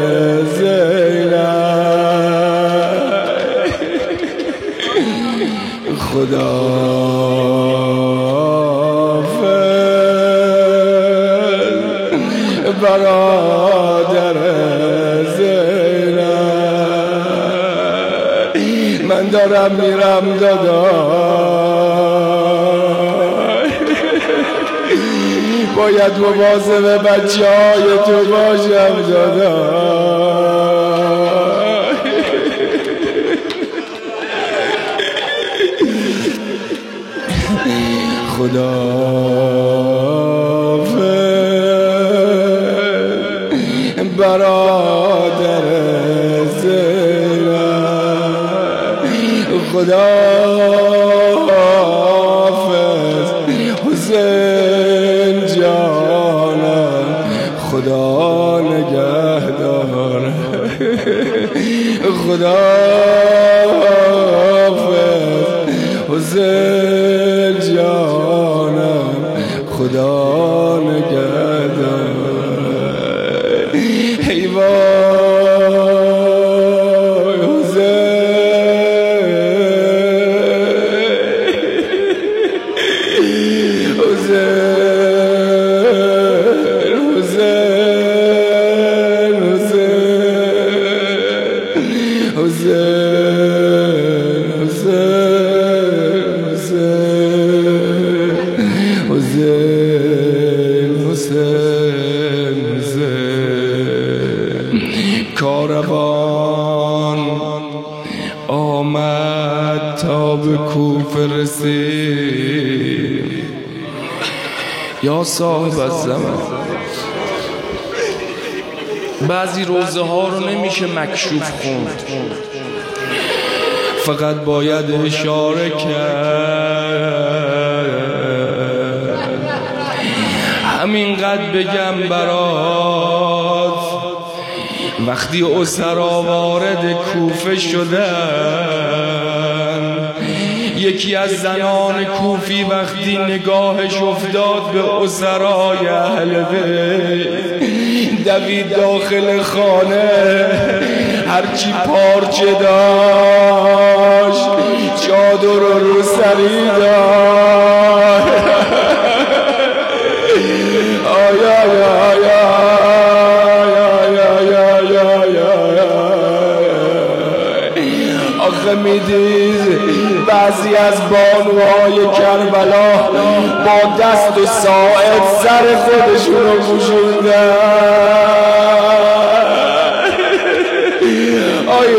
زینب خدا برادر زینب من دارم میرم داداش باید مواظب بچه های تو باشم داداش خدا برادر زینب خدا حافظ حسین جانم خدا نگهدار خدا حافظ حسین جانم خدا نگهدار ای وای حسین حسین حسین حسین حسین حسین حسین حسین کاروان آمد تا به کوفه رسید یا صاحب الزمان بعضی روزه ها رو نمیشه مکشوف خوند فقط باید اشاره کرد همینقدر بگم برات وقتی اسرا وارد کوفه شدن یکی از زنان کوفی وقتی نگاهش افتاد به اسرای اهل بیت دوید داخل خانه هرچی پارچه داشت چادر رو رو سری داشت آیا آیا آیا آخه میدید بعضی از بانوهای کربلا با دست و ساعد سر خودشون رو پوشوندن آیا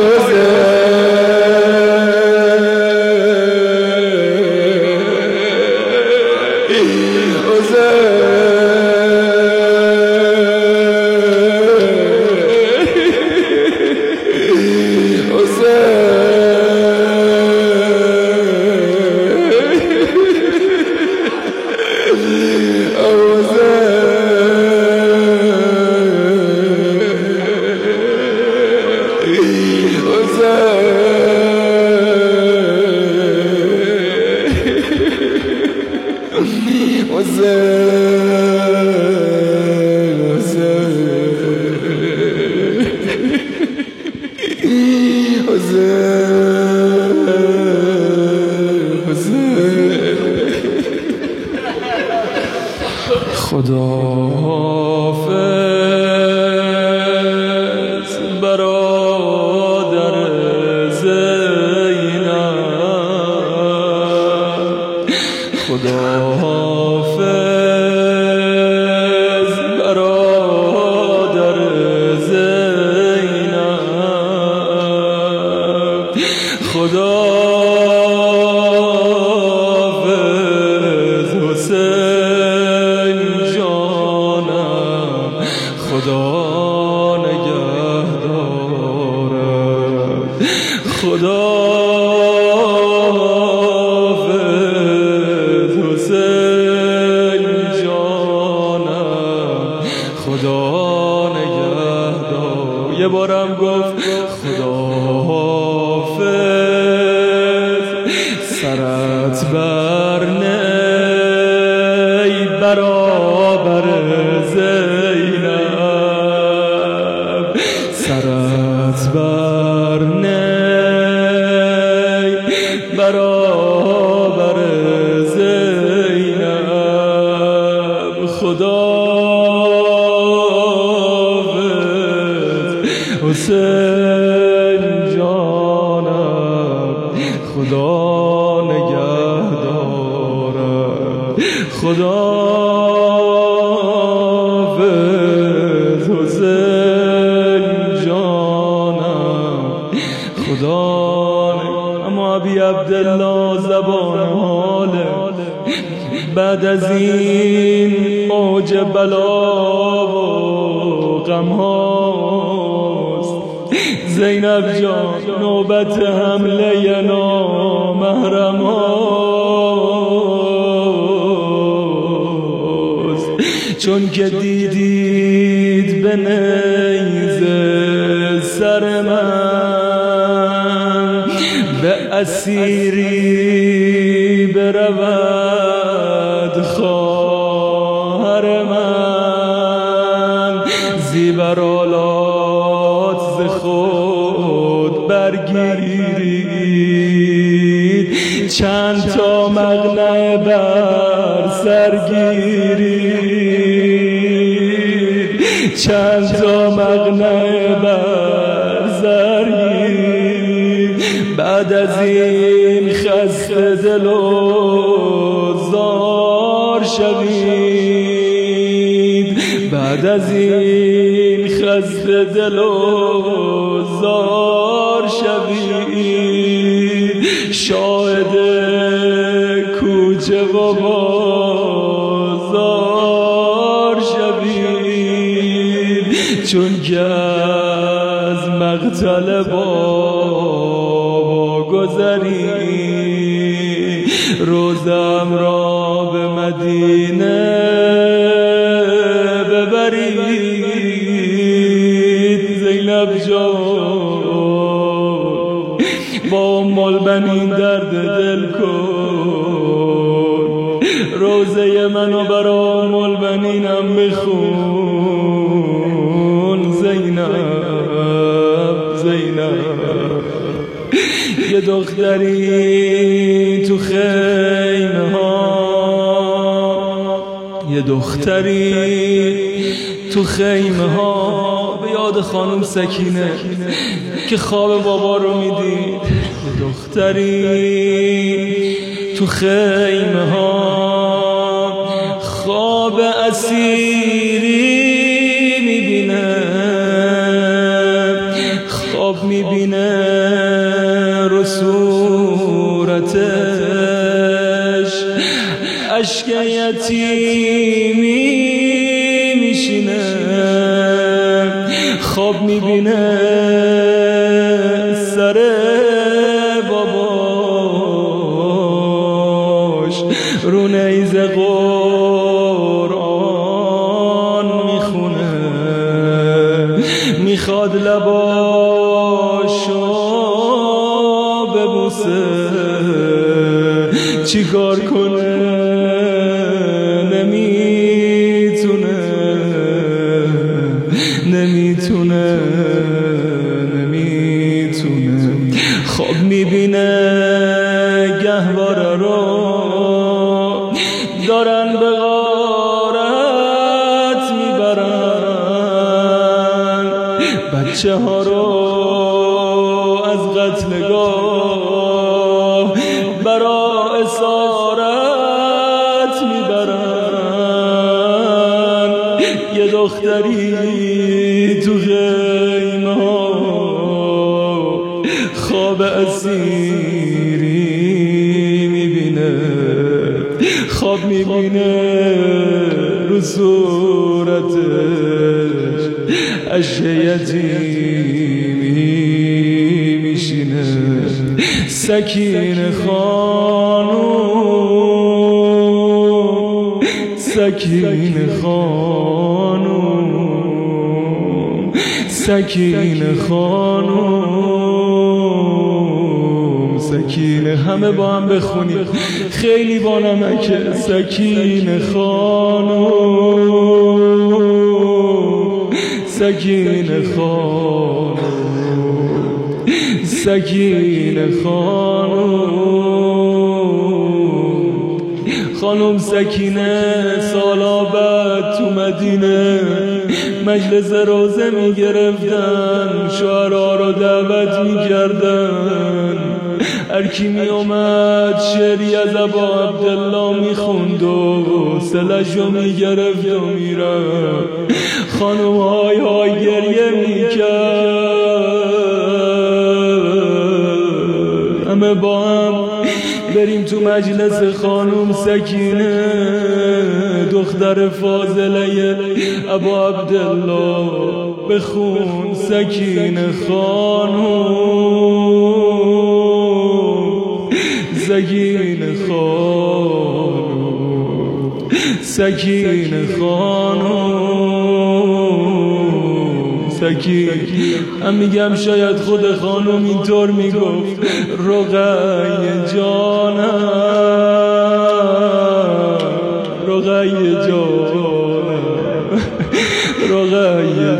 خدا حافظ برادر زینب خدا حافظ برادر زینب خدا حافظ حسین جانم خدا نگهدارد خدا حافظ حسین جانم خدا نگهدار یه بارم گفت خدا حافظ سرت بر نی برابر زینب بر زینب خدا حسین جانم خدا نگهدارم خدا حسین جانم خدا. اما ابی عبدالله زبان حاله بعد از این اوج بلا و غم هاست. زینب جان نوبت حمله نامحرم هاست. چون که دیدید به نیزه سر من به اسیری برود خواهر من زیورالات ز خود برگیرید چند تا مقنعه بر سرگیرید چند تا مقنعه بر سرگیرید. بعد از این خسته دل و زار شوید بعد از این خسته دل و زار شوید شاهد کوچه و بازار شوید چون که از مقتل بابا گذری روزم را به مدینه ببرید. زینب جان با ام البنین درد دل کن روزه منو برا ام البنینم بخون. زینب زینب یه دختری تو خیمه ها یه دختری تو خیمه ها به یاد خانم سکینه که خواب بابا رو میدید. یه دختری تو خیمه ها خواب اسیری میبینه خواب میبینه رو صورتش اشک یتیمی میشینه خواب میبینه سر باباش رو نیزه قرآن میخونه میخواد لباشو ببوسه چی کار کنه نمیتونه نمیتونه نمیتونه خواب میبینه گهواره رو دارن به غارت میبرن بچه ها رو از قتلگاه برا اسارت میبرن. یه دختری تو خیمه ها خواب اسیری میبینه خواب میبینه رو صورتش اشک یتیمی میشینه. سکینه خانوم سکینه خانوم سکینه خانوم سکینه همه با هم بخونیم خیلی با نمکه. سکینه خانوم سکینه خانوم سکینه خانوم خانم سکینه سالا بعد تو مدینه مجلس روزه می گرفتن، شعرها رو دعوت می کردن. هرکی می اومد شعری از ابا عبدالله می خوند و سلشو می گرفت و می رفت. خانم های های گریه می کرد. همه با هم بریم تو مجلس خانم سکینه دختر فاضله ابا عبدالله، بخون سکینه خانم، سکینه خانم، سکینه خانم، سکینه. من میگم شاید خود خانم اینطور میگفت رقیه جانم، رقیه جانم، رقیه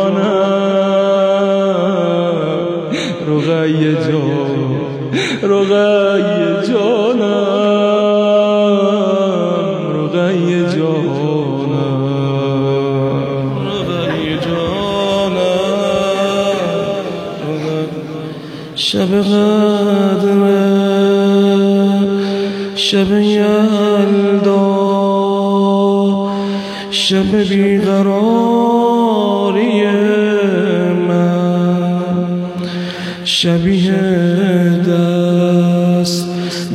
جانم، رقیه جانم، رقیه جانم، رقیه جانم، رقیه جانم. شب قدره شب یلدا شب بیقراری من، شبیه دست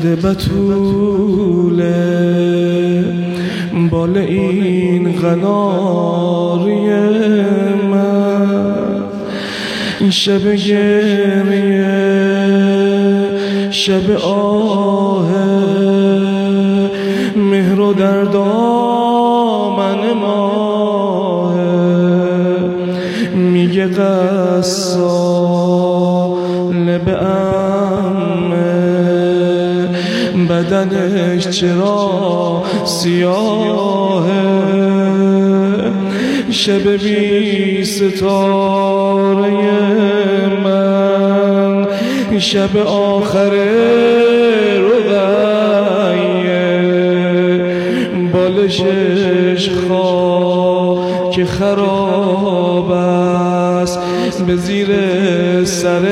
بتوله بال این قناری من، شب گریه شب آه مهر و در دامن ماه، میگه قصال به عمه بدنش چرا سیاهه، شب بی ستاره من، شب آخر رقیه بالشش خاک خراب است به زیر سر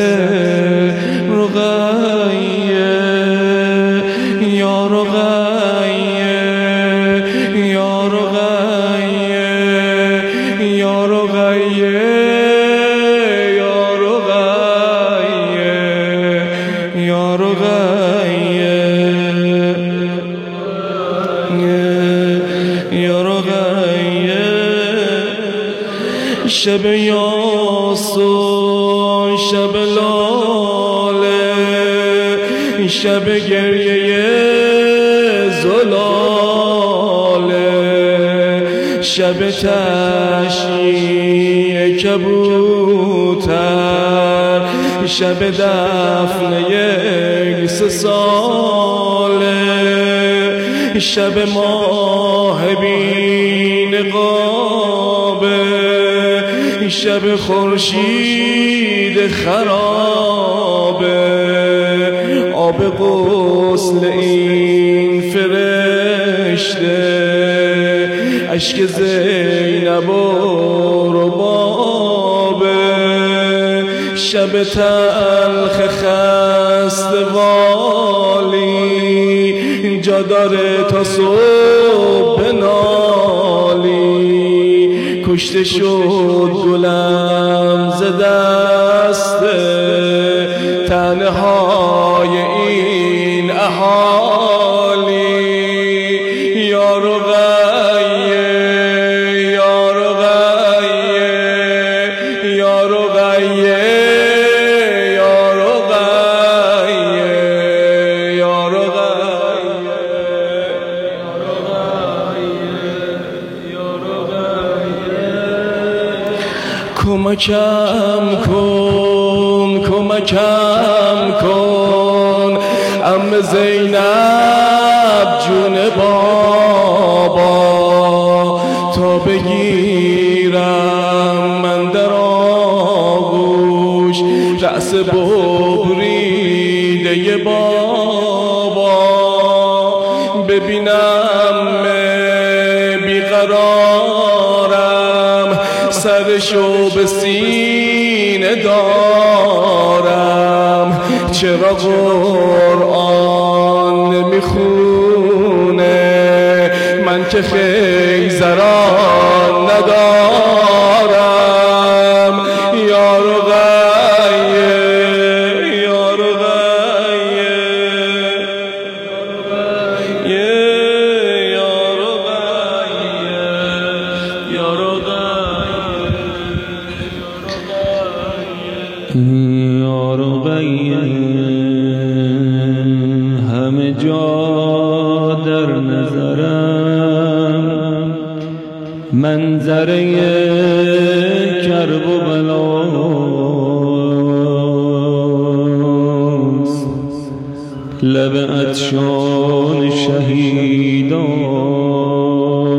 رقیه، یا رقیه یا رقیه یا رقیه یا رقیه یا رقیه یا رقیه. شب یاسون شب لاله شب گریه زلاله، شب تشییع کبوتر، شب دفنه سه ساله، شب ماه بی نقابه، شب خورشید خرابه، آب غسل این فرشته، اشک زینب و ربابه، شب تلخ خسته والی، جا داره تا صبح بنالی، کشته شد گلم ز دست تنهای این اهالی، یا رقیه یا رقیه یا رقیه یا رقیه یا رقیه یا رقیه. کمکم کن کمکم کن عم زینب جون بابا، تا بگیرم من در آغوش رأس ببریده بابا، ببینم بیقرارم سرشو به سینه دارم چرا قرآن نمیخونه من که خیزران ندارم یا رقیه یا رقیه یا رقیه یا رقیه همه جا در نظرم منظره کرب و بلاست لب عطشان شهیدان